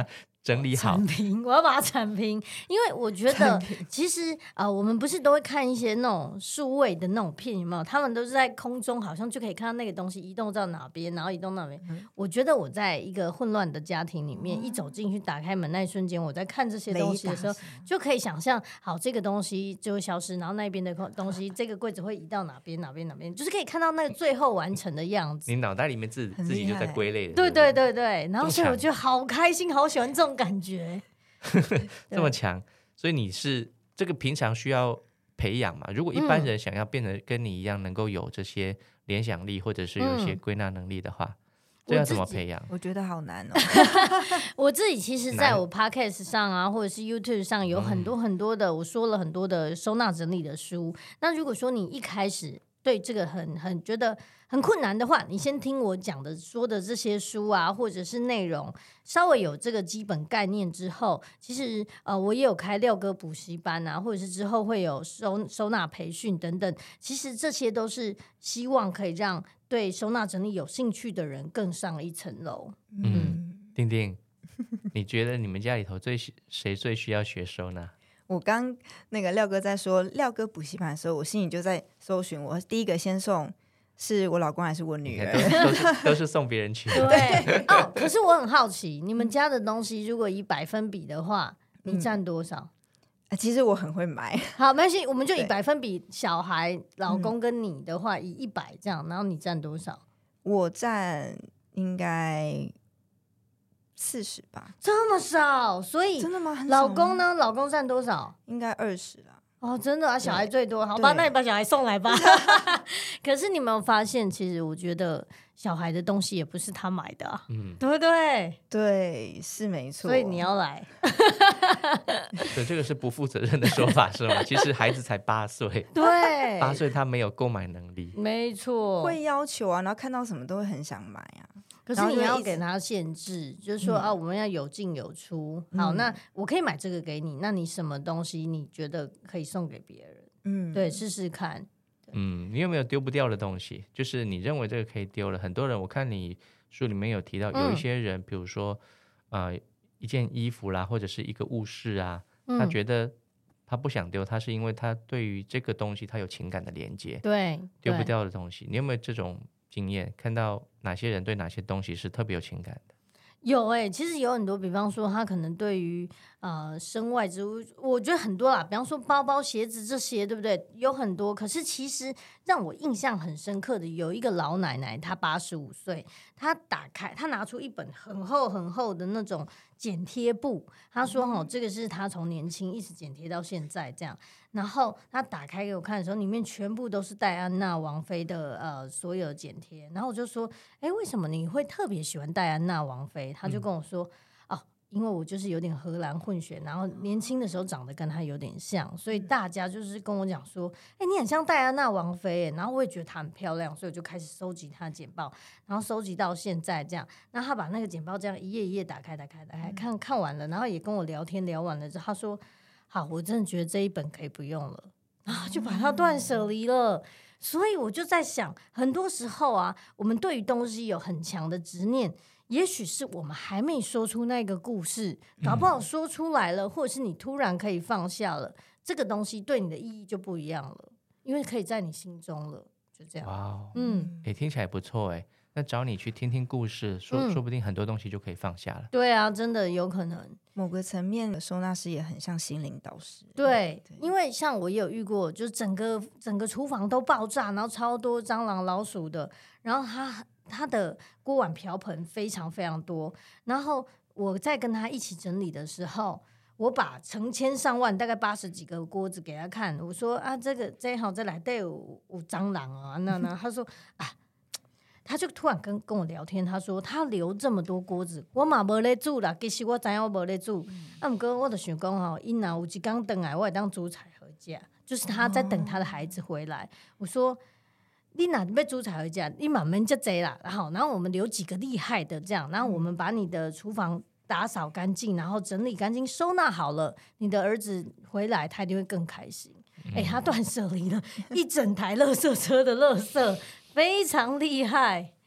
整理好铲平，我要把它铲平，因为我觉得其实呃，我们不是都会看一些那种数位的那种片，有没有？他们都是在空中，好像就可以看到那个东西移动到哪边，然后移动到哪边。嗯、我觉得我在一个混乱的家庭里面，嗯、一走进去打开门那一瞬间，我在看这些东西的时候，就可以想象，好，这个东西就会消失，然后那边的东西，这个柜子会移到哪边，哪边，哪边，就是可以看到那个最后完成的样子。 你脑袋里面自自己就在归类了， 对对对对，然后所以我觉得好开心，好喜欢这种感觉。 这么强，所以你是这个平常需要培养嘛？如果一般人想要变得跟你一样，能够有这些联想力，或者是有一些归纳能力的话，嗯、这要怎么培养？ 我觉得好难哦。 我自己其实在我 podcast 上啊，或者是 YouTube 上有很多很多的，嗯、我说了很多的收纳整理的书。那如果说你一开始对这个很很觉得很困难的话，你先听我讲的说的这些书啊，或者是内容，稍微有这个基本概念之后，其实呃我也有开廖哥补习班啊，或者是之后会有收收纳培训等等，其实这些都是希望可以让对收纳整理有兴趣的人更上一层楼。 嗯，丁丁，你觉得你们家里头最谁最需要学收纳？ 我刚那个廖哥在说廖哥补习班的时候，我心里就在搜寻，我第一个先送是我老公还是我女儿？ 都, 都, 是都是送别人去的。 对哦，可是我很好奇，你们家的东西如果以百分比的话，你占多少？ 嗯、其实我很会买。 好，没关系，我们就以百分比，小孩、老公跟你的话，以一百这样，然后你占多少？ 我占应该四十吧。 这么少？所以真的吗？很少吗？老公呢？老公占多少？ 应该二十啦。 哦，真的啊，小孩最多，好吧，那你把小孩送来吧。可是你有没有发现，其实我觉得小孩的东西也不是他买的、啊，嗯，对不对？ 对，是没错。 所以你要来。 对，这个是不负责任的说法是吗？其实孩子才八岁， 对， 八岁他没有购买能力， 没错， 会要求啊，然后看到什么都会很想买啊。 可是你要给他限制，就是说、嗯、啊，我们要有进有出。好，嗯、那我可以买这个给你，那你什么东西你觉得可以送给别人？嗯，对，试试看。 嗯，你有没有丢不掉的东西？就是你认为这个可以丢了。很多人，我看你书里面有提到，有一些人，嗯、比如说呃一件衣服啦，或者是一个物事啊，嗯、他觉得他不想丢，他是因为他对于这个东西他有情感的连接。 对， 丢不掉的东西，你有没有这种经验？看到哪些人对哪些东西是特别有情感的？ 有哎、欸，其实有很多，比方说他可能对于呃身外之物，我觉得很多啦，比方说包包、鞋子这些，对不对？有很多。可是其实让我印象很深刻的有一个老奶奶，她八十五岁，她打开，她拿出一本很厚很厚的那种剪贴簿，她说：“哦，这个是她从年轻一直剪贴到现在这样。”然后她打开给我看的时候，里面全部都是戴安娜王妃的呃所有的剪贴。然后我就说：“哎，为什么你会特别喜欢戴安娜王妃？”她就跟我说：“嗯、哦，因为我就是有点荷兰混血，然后年轻的时候长得跟她有点像，所以大家就是跟我讲说：‘哎，你很像戴安娜王妃。’然后我也觉得她很漂亮，所以我就开始收集她的简报，然后收集到现在这样。那她把那个简报这样一页一页打开、打开、打开，看看完了，然后也跟我聊天，聊完了之后，她说。”好，我真的觉得这一本可以不用了，然后就把它断舍离了。所以我就在想，很多时候啊，我们对于东西有很强的执念，也许是我们还没说出那个故事，搞不好说出来了，或者是你突然可以放下了，这个东西对你的意义就不一样了，因为可以在你心中了，就这样。 哇、wow, 嗯，哎，听起来不错哎。那找你去听听故事，说、嗯、说不定很多东西就可以放下了。 对啊，真的有可能。 某个层面的收纳师也很像心灵导师。 对，对，因为像我也有遇过，就是整个整个厨房都爆炸，然后超多蟑螂老鼠的，然后他他的锅碗瓢盆非常非常多，然后我在跟他一起整理的时候，我把成千上万大概八十几个锅子给他看，我说啊，这个这好这来对有有蟑螂啊，那那他说啊。他就突然跟跟我聊天，他说他留这么多锅子，我嘛没在煮啦。其实我知道我没在煮，啊，不过我就想讲吼，因哪有一天回来，我会当煮菜回家。就是他在等他的孩子回来。我说你哪要煮菜回家，你慢慢就这啦。然后，然后我们留几个厉害的这样，然后我们把你的厨房打扫干净，然后整理干净，收纳好了，你的儿子回来，他一定会更开心。哎、嗯，他断舍离了一整台垃圾车的垃圾。非常厉害。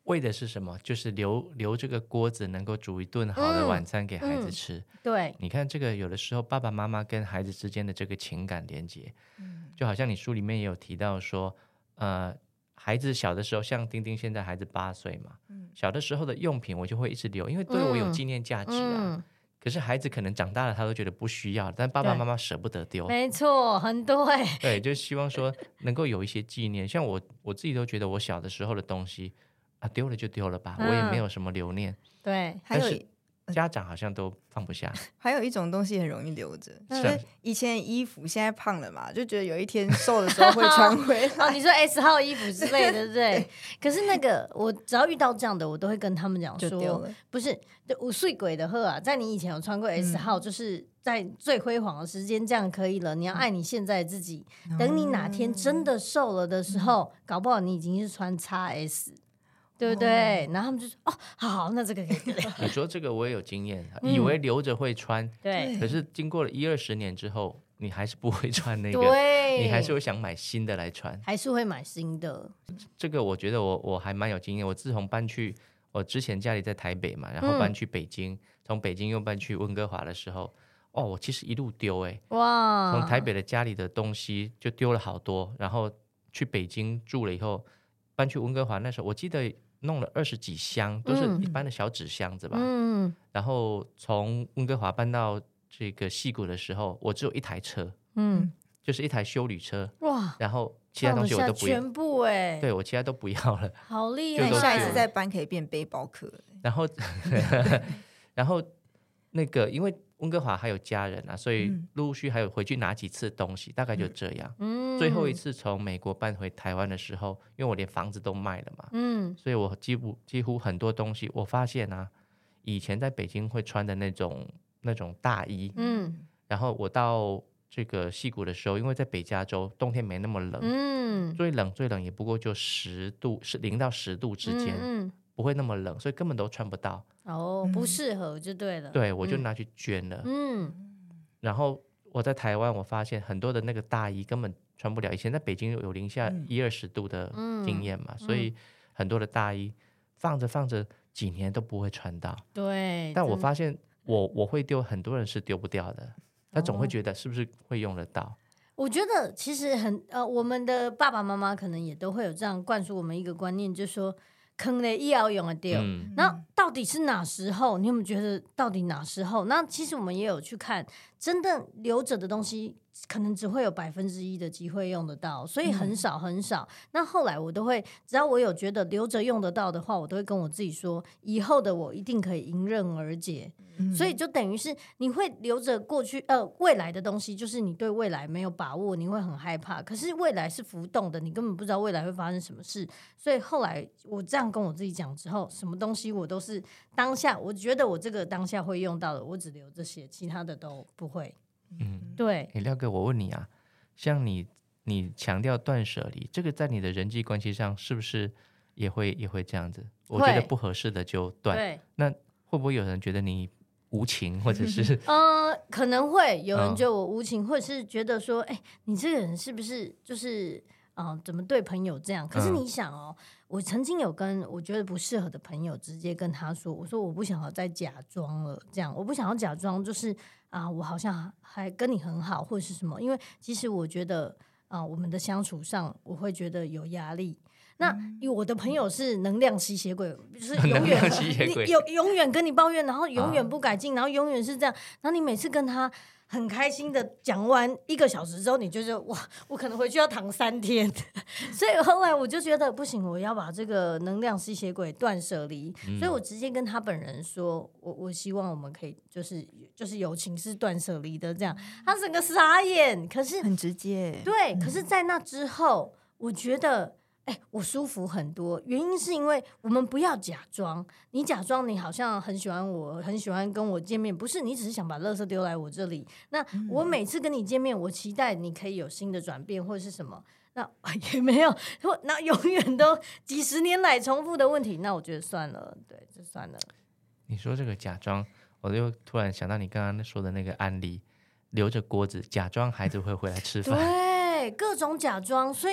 为的是什么？就是留留这个锅子能够煮一顿好的晚餐给孩子吃、嗯嗯、 对， 你看这个有的时候爸爸妈妈跟孩子之间的这个情感连结、嗯、就好像你书里面也有提到说呃，孩子小的时候，像丁丁现在孩子八岁嘛、嗯、小的时候的用品我就会一直留，因为对我有纪念价值啊、嗯嗯，可是孩子可能长大了他都觉得不需要，但爸爸妈妈舍不得丢， 没错，很对， 对，就希望说能够有一些纪念。像我我自己都觉得我小的时候的东西啊，丢了就丢了吧、嗯、我也没有什么留念， 对， 还有家长好像都放不下。 还有一种东西很容易留着，就是以前的衣服现在胖了嘛，就觉得有一天瘦的时候会穿回来哦，你说 S 号衣服之类的对不对？可是那个我只要遇到这样的我都会跟他们讲说，不是五岁鬼的鹤啊，在你以前有穿过 S 号、嗯、就是在最辉煌的时间这样可以了，你要爱你现在的自己、嗯、等你哪天真的瘦了的时候、嗯、搞不好你已经是穿 X S，对不对、哦、然后他们就说哦，好好，那这个可以你说这个我也有经验、嗯、以为留着会穿， 对， 可是经过了一二十年之后你还是不会穿那个， 对， 你还是会想买新的来穿， 还是会买新的。 这个我觉得我我还蛮有经验，我自从搬去我之前家里在台北嘛，然后搬去北京、嗯、从北京又搬去温哥华的时候，哦，我其实一路丢哎、欸，哇，从台北的家里的东西就丢了好多，然后去北京住了以后搬去温哥华，那时候我记得弄了二十几箱，都是一般的小纸箱子吧。嗯，然后从温哥华搬到这个矽谷的时候，我只有一台车，嗯，就是一台休旅车。哇！然后其他东西我都不要， 全部哎、欸， 对我其他都不要了， 好厉害！ 下一次再搬可以变背包客。 然后，然后那个因为温哥华还有家人啊，所以陆陆续还有回去拿几次东西，大概就这样。嗯，最后一次从美国搬回台湾的时候，因为我连房子都卖了嘛，嗯，所以我几乎几乎很多东西，我发现啊，以前在北京会穿的那种那种大衣，嗯，然后我到这个矽谷的时候，因为在北加州冬天没那么冷，嗯，最冷最冷也不过就十度，是零到十度之间，嗯嗯，不会那么冷，所以根本都穿不到。 哦，不适合就对了。 对，我就拿去捐了。嗯，然后我在台湾，我发现很多的那个大衣根本穿不了。以前在北京有零下一二十度的经验嘛，嗯、所以很多的大衣放着放着几年都不会穿到。 对， 但我发现我我会丢，很多人是丢不掉的。他总会觉得是不是会用得到？哦、 我觉得其实很呃，我们的爸爸妈妈可能也都会有这样灌输我们一个观念，就是说。坑嘞，一要用的丢，那、嗯、到底是哪时候？你有没有觉得到底哪时候？那其实我们也有去看，真的留着的东西，可能只会有百分之一的机会用得到，所以很少很少。嗯、那后来我都会，只要我有觉得留着用得到的话，我都会跟我自己说，以后的我一定可以迎刃而解。嗯、所以就等于是你会留着过去呃未来的东西，就是你对未来没有把握，你会很害怕。可是未来是浮动的，你根本不知道未来会发生什么事。所以后来我这样跟我自己讲之后，什么东西我都是当下，我觉得我这个当下会用到的，我只留这些，其他的都不会。嗯，对。 欸、廖哥，我问你啊，像你你强调断舍离，这个在你的人际关系上是不是也会也会这样子？我觉得不合适的就断。对。那会不会有人觉得你无情，或者是呃，可能会有人觉得我无情，嗯、或者是觉得说，哎、欸，你这个人是不是就是啊、呃，怎么对朋友这样？可是你想哦，嗯、我曾经有跟我觉得不适合的朋友直接跟他说，我说我不想要再假装了，这样我不想要假装，就是啊，我好像还跟你很好，或者是什么？因为其实我觉得啊，我们的相处上，我会觉得有压力。那我的朋友是能量吸血鬼，就是永远有永远跟你抱怨，然后永远不改进，然后永远是这样。然后你每次跟他很开心的讲完一个小时之后，你就觉得哇，我可能回去要躺三天。所以后来我就觉得不行，我要把这个能量吸血鬼断舍离。嗯、所以我直接跟他本人说，我我希望我们可以就是就是友情是断舍离的这样。他整个傻眼，可是很直接。 对，可是在那之后，我觉得。哎，我舒服很多，原因是因为我们不要假装，你假装你好像很喜欢我，很喜欢跟我见面，不是，你只是想把垃圾丢来我这里。那我每次跟你见面，我期待你可以有新的转变或者是什么，那也没有，那永远都几十年来重复的问题，那我觉得算了，对，就算了。 你说这个假装，我就突然想到你刚刚说的那个案例，留着锅子假装孩子会回来吃饭， 对，各种假装，所以。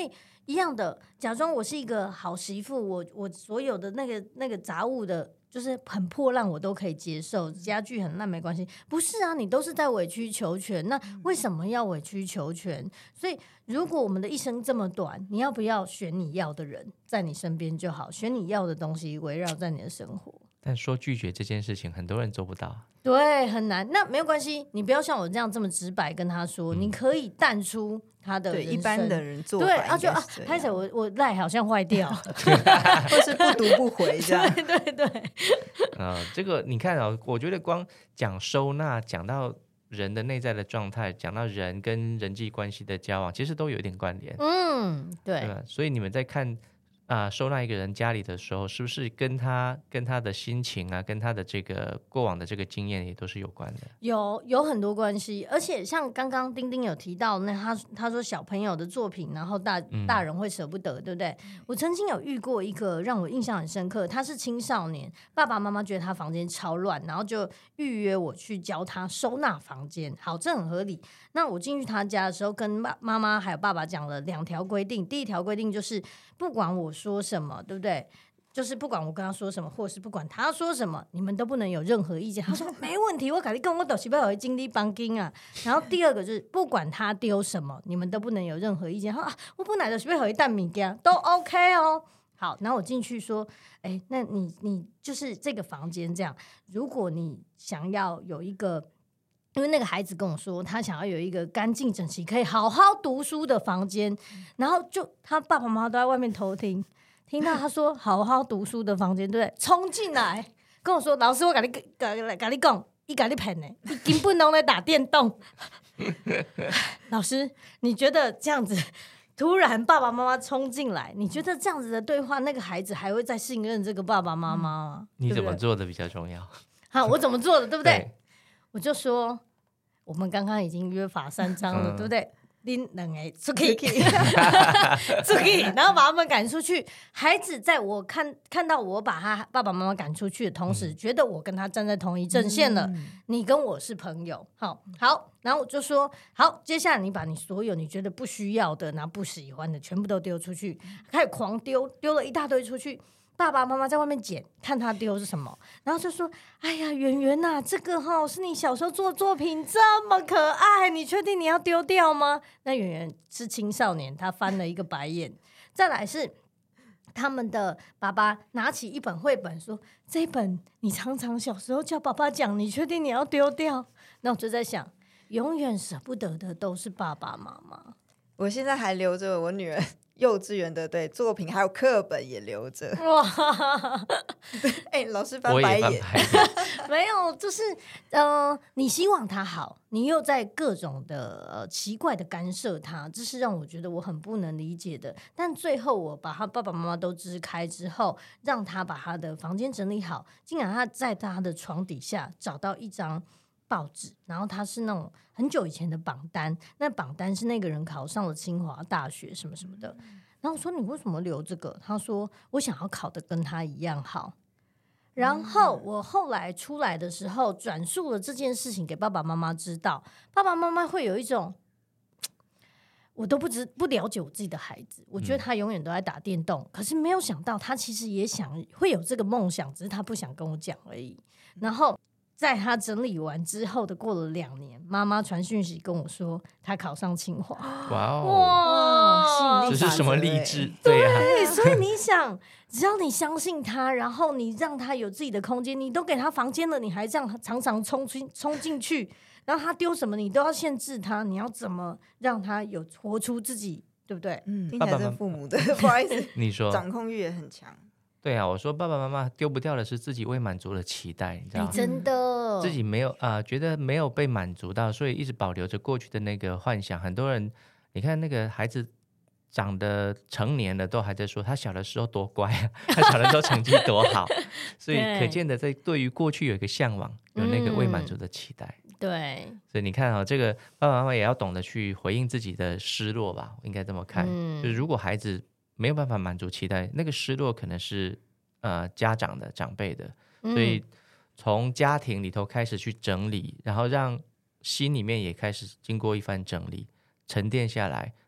一样的，假装我是一个好媳妇，我我所有的那个那个杂物的，就是很破烂，我都可以接受，家具很烂没关系。不是啊，你都是在委曲求全，那为什么要委曲求全？所以，如果我们的一生这么短，你要不要选你要的人在你身边就好，选你要的东西围绕在你的生活？ 但说拒绝这件事情，很多人做不到。 对，很难。那没有关系，你不要像我这样这么直白跟他说，嗯、你可以淡出他的人生。 对一般的人做法对，啊就啊，拍手，我我赖好像坏掉， 或是不读不回这样。 对对对。 呃，这个你看啊、哦，我觉得光讲收纳，讲到人的内在的状态，讲到人跟人际关系的交往，其实都有一点关联。 嗯，对。 对吧？所以你们在看。啊、呃，收纳一个人家里的时候，是不是跟他跟他的心情啊，跟他的这个过往的这个经验也都是有关的？ 有有很多关系，而且像刚刚丁丁有提到，那他他说小朋友的作品，然后大大人会舍不得，嗯、对不对？我曾经有遇过一个让我印象很深刻，他是青少年，爸爸妈妈觉得他房间超乱，然后就预约我去教他收纳房间。好，这很合理。那我进去他家的时候，跟妈妈妈还有爸爸讲了两条规定。第一条规定就是不管我说什么，对不对？就是不管我跟他说什么，或是不管他说什么，你们都不能有任何意见。他说没问题，我跟你跟我都是要有精力帮金啊。然后第二个就是不管他丢什么，你们都不能有任何意见。他说、啊、我本来就是要一袋米给都 OK 哦。好，然后我进去说，哎，那你你就是这个房间这样，如果你想要有一个。因为那个孩子跟我说，他想要有一个干净整齐、可以好好读书的房间，然后就他爸爸妈妈都在外面偷听，听到他说好好读书的房间，对不对？冲进来跟我说，老师，我跟你跟跟你讲，他跟你骗的，他根本都在打电动。老师，你觉得这样子突然爸爸妈妈冲进来，你觉得这样子的对话，那个孩子还会再信任这个爸爸妈妈吗？ 你怎么做的比较重要？ 好，我怎么做的，对不对？对，我就说。我们刚刚已经约法三章了，嗯、对不对？恁两个出去，出去，然后把他们赶出去。孩子在我看看到我把他爸爸妈妈赶出去的同时，嗯、觉得我跟他站在同一阵线了。嗯、你跟我是朋友，好好。然后我就说，好，接下来你把你所有你觉得不需要的、然后不喜欢的，全部都丢出去，开始狂丢，丢了一大堆出去。爸爸妈妈在外面捡，看他丢是什么，然后就说：“哎呀，圆圆呐，这个哈、哦、是你小时候做的作品，这么可爱，你确定你要丢掉吗？”那圆圆是青少年，他翻了一个白眼。再来是他们的爸爸拿起一本绘本说：“这一本你常常小时候叫爸爸讲，你确定你要丢掉？”那我就在想，永远舍不得的都是爸爸妈妈。 我现在还留着我女儿。幼稚园的对作品还有课本也留着哇，哎、欸，老师翻白眼， 没有，就是呃，你希望他好，你又在各种的、呃、奇怪的干涉他，这是让我觉得我很不能理解的。但最后我把他爸爸妈妈都支开之后，让他把他的房间整理好，竟然他在他的床底下找到一张报纸，然后他是那种很久以前的榜单，那榜单是那个人考上了清华大学什么什么的。然后我说你为什么留这个？他说我想要考得跟他一样好。然后我后来出来的时候转述了这件事情给爸爸妈妈知道，爸爸妈妈会有一种我都不知不了解我自己的孩子，我觉得他永远都在打电动、嗯、可是没有想到他其实也想会有这个梦想，只是他不想跟我讲而已。然后在他整理完之后的过了两年，妈妈传讯息跟我说他考上清华。 哇哦，哇，这是什么励志？对啊， 对，所以你想只要你相信他，然后你让他有自己的空间，你都给他房间了，你还这样常常冲进冲进去，然后他丢什么你都要限制他，你要怎么让他有活出自己，对不对？ 嗯，听起来是父母的不好意思， 你说掌控欲也很强。 对啊，我说爸爸妈妈丢不掉的是自己未满足的期待，你知道吗？ 欸、真的， 自己没有啊、呃，觉得没有被满足到，所以一直保留着过去的那个幻想。很多人，你看那个孩子长得成年了，都还在说他小的时候多乖啊，他小的时候成绩多好，所以可见的在对于过去有一个向往，有那个未满足的期待。 嗯、对， 所以你看啊、哦，这个爸爸妈妈也要懂得去回应自己的失落吧，应该这么看。嗯、就是如果孩子没有办法满足期待，那个失落可能是呃家长的长辈的，所以从家庭里头开始去整理，然后让心里面也开始经过一番整理沉淀下来，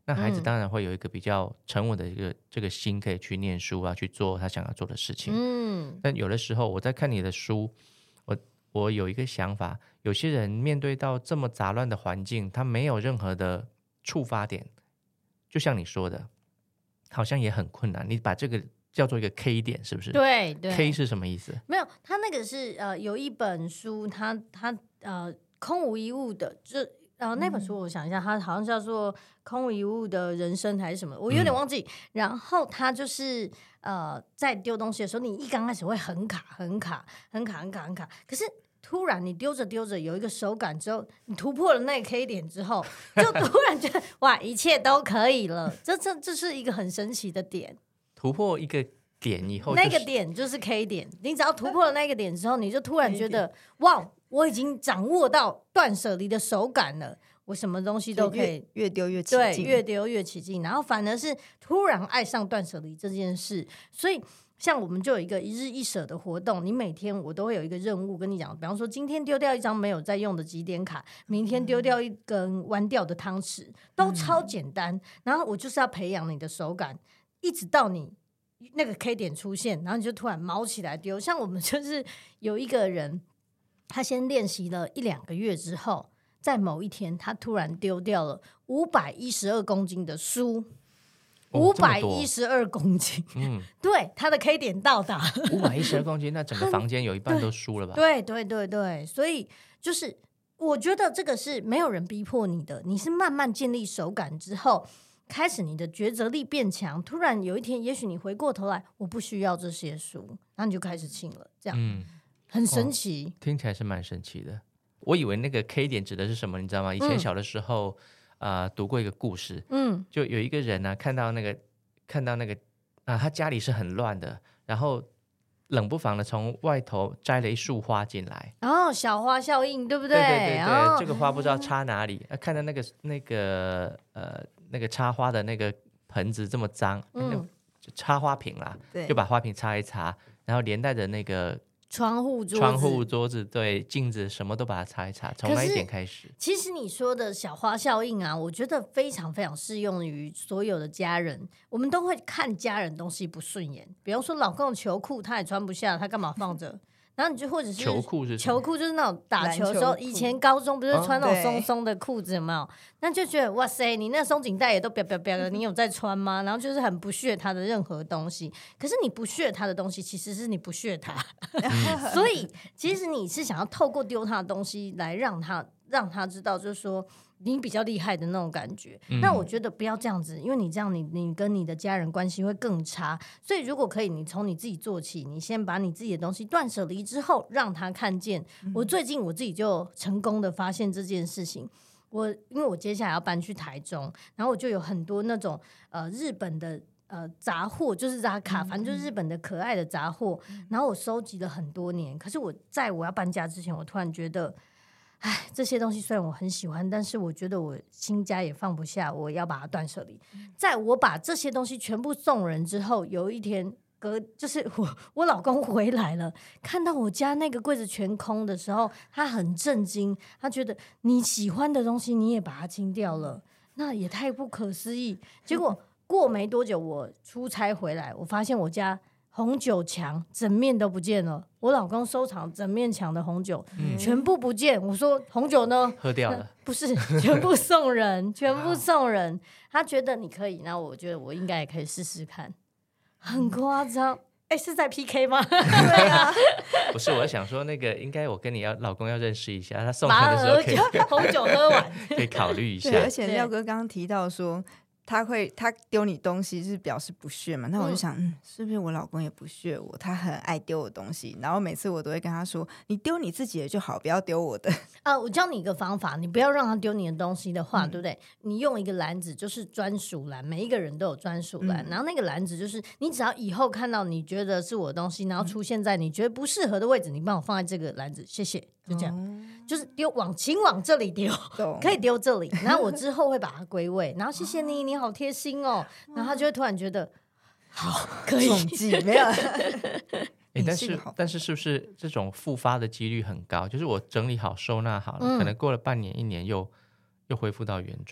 那孩子当然会有一个比较沉稳的一个这个心，可以去念书啊，去做他想要做的事情。嗯，但有的时候我在看你的书，我我有一个想法，有些人面对到这么杂乱的环境，他没有任何的触发点，就像你说的，好像也很困难。你把这个叫做一个 K 点，是不是？ 对对 ，K 是什么意思？ 没有，他那个是呃有一本书，他他呃空无一物的，就呃那本书我想一下，他好像叫做《空无一物的人生》还是什么，我有点忘记。嗯、然后他就是呃在丢东西的时候，你一刚开始会很卡很卡很卡很卡很卡，可是突然你丢着丢着有一个手感之后，你突破了那个 K 点之后，就突然觉得哇，一切都可以了。这这这是一个很神奇的点。突破一个点以后、 就是，那个点就是 K 点。你只要突破了那个点之后，你就突然觉得哇，我已经掌握到断舍离的手感了。我什么东西都可以越, 越丢越起劲， 对，越丢越起劲。然后反而是突然爱上断舍离这件事。所以像我们就有一个一日一舍的活动，你每天我都会有一个任务跟你讲，比方说今天丢掉一张没有在用的集点卡，明天丢掉一根弯掉的汤匙，都超简单、嗯、然后我就是要培养你的手感，一直到你那个 K 点出现，然后你就突然毛起来丢。像我们就是有一个人，他先练习了一两个月之后，在某一天他突然丢掉了五百一十二公斤的书，五百一十二公斤，嗯，对，他的 K 点到达五百一十二公斤，那整个房间有一半都输了吧？ 对对对对，所以就是我觉得这个是没有人逼迫你的，你是慢慢建立手感之后，开始你的抉择力变强，突然有一天也许你回过头来，我不需要这些书，然后你就开始清了，这样、嗯、很神奇、 哦、听起来是蛮神奇的。我以为那个 K 点指的是什么你知道吗？以前小的时候、嗯呃、读过一个故事，嗯，就有一个人呢、啊、看到那个看到那个啊，他家里是很乱的，然后冷不防的从外头摘了一束花进来， 哦，小花效应对不对？ 对对对对、 哦、 这个花不知道插哪里、啊、看到那个那个呃那个插花的那个盆子这么脏，嗯，就插花瓶啦，就把花瓶擦一擦，然后连带着那个窗户桌子窗户桌子对镜子什么都把它擦一擦，从那一点开始。 其实你说的小花效应啊，我觉得非常非常适用于所有的家人，我们都会看家人东西不顺眼，比方说老公的球裤他也穿不下，他干嘛放着然后你就或者是球裤是球裤，就是那种打球的时候，以前高中不是穿那种松松的裤子有没有？哦、那就觉得哇塞，你那松紧带也都啪啪啪的，你有在穿吗？然后就是很不屑他的任何东西。可是你不屑他的东西，其实是你不屑他，所以其实你是想要透过丢他的东西来让他让他知道，就是说。你比较厉害的那种感觉、嗯、那我觉得不要这样子，因为你这样你你跟你的家人关系会更差，所以如果可以你从你自己做起，你先把你自己的东西断舍离之后让他看见、嗯、我最近我自己就成功的发现这件事情。我因为我接下来要搬去台中，然后我就有很多那种呃日本的呃杂货，就是杂卡，反正就是日本的可爱的杂货、嗯、然后我收集了很多年，可是我在我要搬家之前，我突然觉得唉，这些东西虽然我很喜欢，但是我觉得我新家也放不下，我要把它断舍离。在我把这些东西全部送人之后，有一天隔就是我我老公回来了，看到我家那个柜子全空的时候，他很震惊，他觉得你喜欢的东西你也把它清掉了，那也太不可思议。结果过没多久，我出差回来，我发现我家红酒墙整面都不见了，我老公收藏整面墙的红酒、嗯、全部不见。我说红酒呢？ 喝掉了？ 不是，全部送人全部送人。他觉得你可以，那我觉得我应该也可以试试看。很夸张。哎、欸，是在 P K 吗？对啊， 不是，我想说那个应该我跟你要老公要认识一下，他送人的时候可以红酒喝完可以考虑一下。 而且廖哥刚刚提到说他会他丢你东西是表示不屑嘛，那我就想 嗯, 嗯，是不是我老公也不屑我，他很爱丢我东西，然后每次我都会跟他说你丢你自己的就好，不要丢我的啊。我教你一个方法，你不要让他丢你的东西的话、嗯、对不对？你用一个篮子，就是专属篮，每一个人都有专属篮、嗯、然后那个篮子就是你只要以后看到你觉得是我的东西，然后出现在你觉得不适合的位置，你帮我放在这个篮子，谢谢，就这样、哦、就是丢往请往这里丢，可以丢这里，然后我之后会把它归位，然后谢谢你，你好贴心哦，然后他就会突然觉得好可以总计没有欸、但是但是是不是这种复发的几率很高？就是我整理好收纳好了、嗯、可能过了半年一年又又恢复到原状。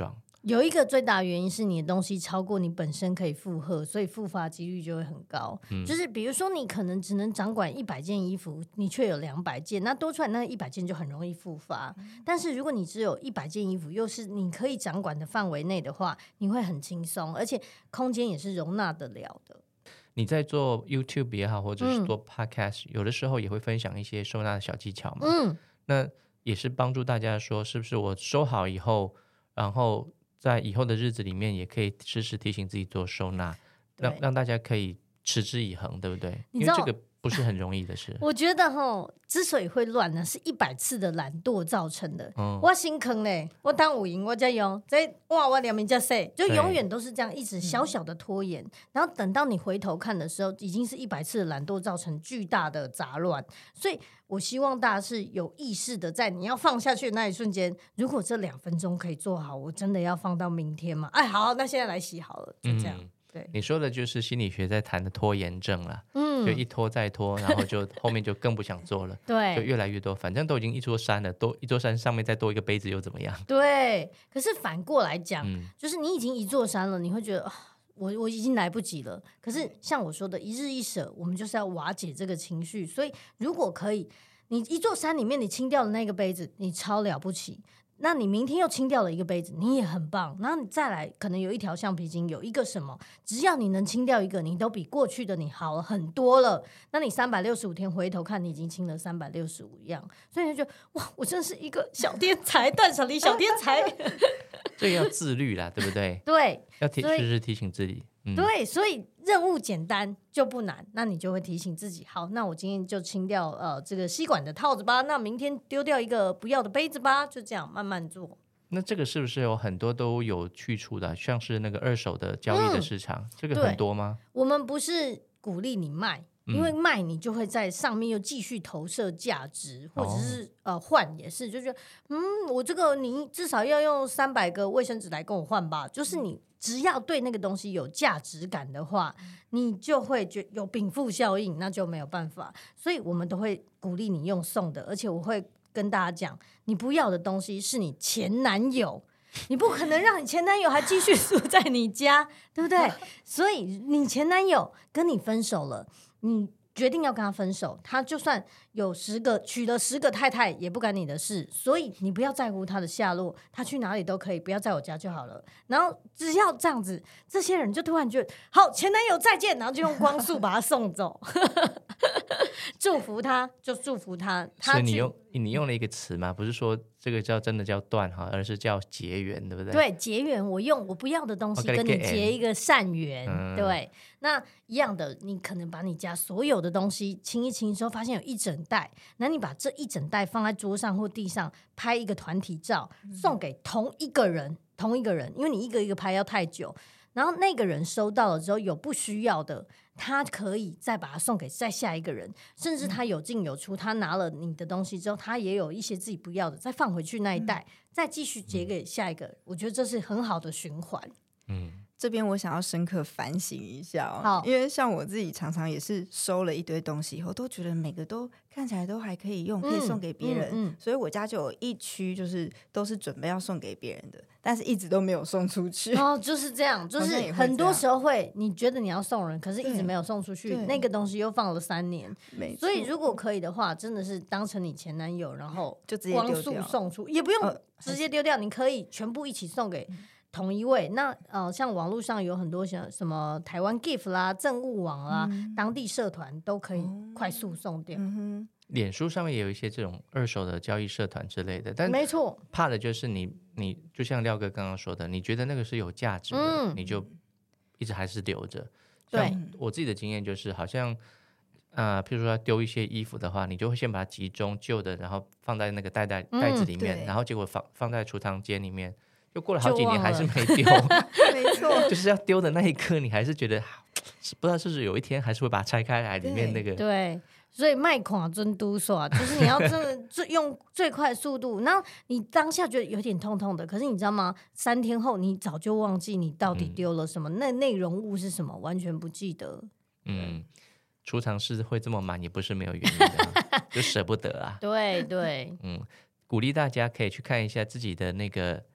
有一个最大的原因是你的东西超过你本身可以负荷，所以复发几率就会很高、嗯、就是比如说你可能只能掌管一百件衣服，你却有两百件，那多出来那一百件就很容易复发、嗯、但是如果你只有一百件衣服又是你可以掌管的范围内的话，你会很轻松，而且空间也是容纳得了的。 你在做 YouTube 也好，或者是做 Podcast、嗯、有的时候也会分享一些收纳的小技巧嘛，嗯，那也是帮助大家说是不是我收好以后，然后在以后的日子里面也可以时时提醒自己做收纳，让让大家可以持之以恒，对不对？因为这个不是很容易的事。 我觉得齁，之所以会乱呢，是一百次的懒惰造成的。嗯、我新坑嘞，我当有闲我再用，这哇我两名加塞，就永远都是这样，一直小小的拖延，然后等到你回头看的时候，已经是一百次的懒惰造成巨大的杂乱。所以我希望大家是有意识的，在你要放下去的那一瞬间，如果这两分钟可以做好，我真的要放到明天吗？哎，好，那现在来洗好了，就这样。嗯，对， 你说的就是心理学在谈的拖延症啦，嗯，就一拖再拖，然后就后面就更不想做了， 对， 就越来越多，反正都已经一座山了，多一座山上面再多一个杯子又怎么样？ 对，可是反过来讲、嗯，就是你已经一座山了，你会觉得、哦、我我已经来不及了。可是像我说的，一日一舍，我们就是要瓦解这个情绪，所以如果可以，你一座山里面你清掉的那个杯子，你超了不起。那你明天又清掉了一个杯子，你也很棒。然后你再来，可能有一条橡皮筋，有一个什么，只要你能清掉一个，你都比过去的你好了很多了。那你三百六十五天回头看，你已经清了三百六十五样，所以你就觉得哇，我真是一个小天才，断舍离小天才。 这个要自律啦，对不对？ 对， 要提时时提醒自己。嗯、 对，所以任务简单就不难，那你就会提醒自己，好，那我今天就清掉呃这个吸管的套子吧，那明天丢掉一个不要的杯子吧，就这样慢慢做。 那这个是不是有很多都有去处的，像是那个二手的交易的市场、嗯、这个很多吗？ 我们不是鼓励你卖，因为卖你就会在上面又继续投射价值，或者是、哦、呃换也是，就觉得嗯，我这个你至少要用三百个卫生纸来跟我换吧，就是你只要对那个东西有价值感的话，你就会觉有禀赋效应，那就没有办法。所以我们都会鼓励你用送的，而且我会跟大家讲，你不要的东西是你前男友，你不可能让你前男友还继续住在你家，对不对？所以你前男友跟你分手了，你决定要跟他分手，他就算有十个娶了十个太太也不干你的事，所以你不要在乎他的下落，他去哪里都可以，不要在我家就好了。然后只要这样子，这些人就突然觉得好，前男友再见，然后就用光速把他送走。祝福他就祝福他。 所以你用你用了一个词嘛，不是说这个叫真的叫断哈，而是叫结缘，对不对？ 对，结缘，我用我不要的东西跟你结一个善缘、嗯、对。那一样的，你可能把你家所有的东西清一清之后，发现有一整袋，那你把这一整袋放在桌上或地上，拍一个团体照，送给同一个人，同一个人，因为你一个一个拍要太久，然后那个人收到了之后有不需要的，他可以再把它送给再下一个人，甚至他有进有出，他拿了你的东西之后，他也有一些自己不要的再放回去那一袋、嗯、再继续结给下一个、嗯、我觉得这是很好的循环。 嗯，这边我想要深刻反省一下、哦、好，因为像我自己常常也是收了一堆东西以后都觉得每个都看起来都还可以用，可以送给别人、嗯嗯嗯、所以我家就有一区就是都是准备要送给别人的，但是一直都没有送出去。 哦，就是这样，就是很多时候会你觉得你要送人，可是一直没有送出去，那个东西又放了三年。所以如果可以的话，真的是当成你前男友，然后就直接丢掉， 光速送出，也不用直接丢掉、哦、你可以全部一起送给同一位。那呃，像网络上有很多像什么台湾 gift 啦、政务网啦、嗯、当地社团都可以快速送掉、嗯哼。脸书上面也有一些这种二手的交易社团之类的，但没错， 怕的就是你你就像廖哥刚刚说的，你觉得那个是有价值的、嗯、你就一直还是留着。 对， 我自己的经验就是好像呃，譬如说要丢一些衣服的话，你就会先把它集中旧的，然后放在那个袋袋袋子里面、嗯、然后结果放放在储藏间里面，就过了好几年还是没丢。 没错， 就是要丢的那一刻你还是觉得不知道是不是有一天还是会把它拆开来，里面那个对，所以卖款真嘟耍，就是你要真的最用最快速度，然后你当下觉得有点痛痛的，可是你知道吗？三天后你早就忘记你到底丢了什么，嗯、那内容物是什么，完全不记得。 嗯，储藏室会这么满也不是没有原因的，就舍不得啊。 对对， 嗯，鼓励大家可以去看一下自己的那个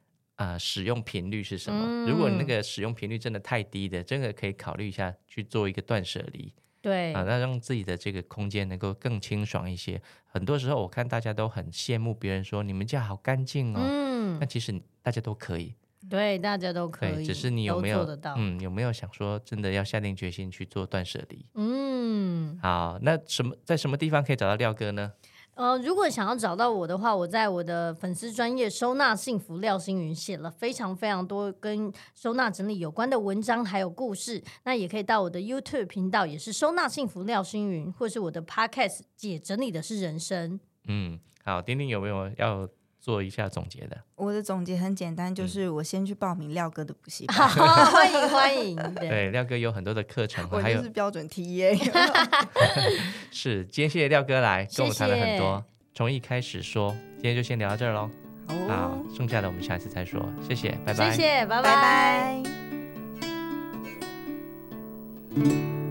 呃、使用频率是什么、嗯、如果那个使用频率真的太低的，真的可以考虑一下去做一个断舍离。 对啊，那让自己的这个空间能够更清爽一些。很多时候我看大家都很羡慕别人说你们家好干净哦，嗯，那其实大家都可以， 对，大家都可以， 对，只是你有没有都做得到， 嗯，有没有想说真的要下定决心去做断舍离？嗯，好，那什么在什么地方可以找到廖哥呢？ 呃，如果想要找到我的话，我在我的粉丝专页收纳幸福廖星云写了非常非常多跟收纳整理有关的文章还有故事，那也可以到我的 YouTube 频道，也是收纳幸福廖星云，或是我的 Podcast 姐整理的是人生。嗯， 好，丁丁有没有要做一下总结的？ 我的总结很简单，就是我先去报名廖哥的补习班、 嗯、欢迎欢迎。 对，廖哥有很多的课程， 我就是标准 T A 是，今天谢谢廖哥来跟我们谈了很多，从一开始说，今天就先聊到这儿咯。好，剩下的我们下次再说，谢谢，拜拜。 谢谢，拜拜。 拜拜。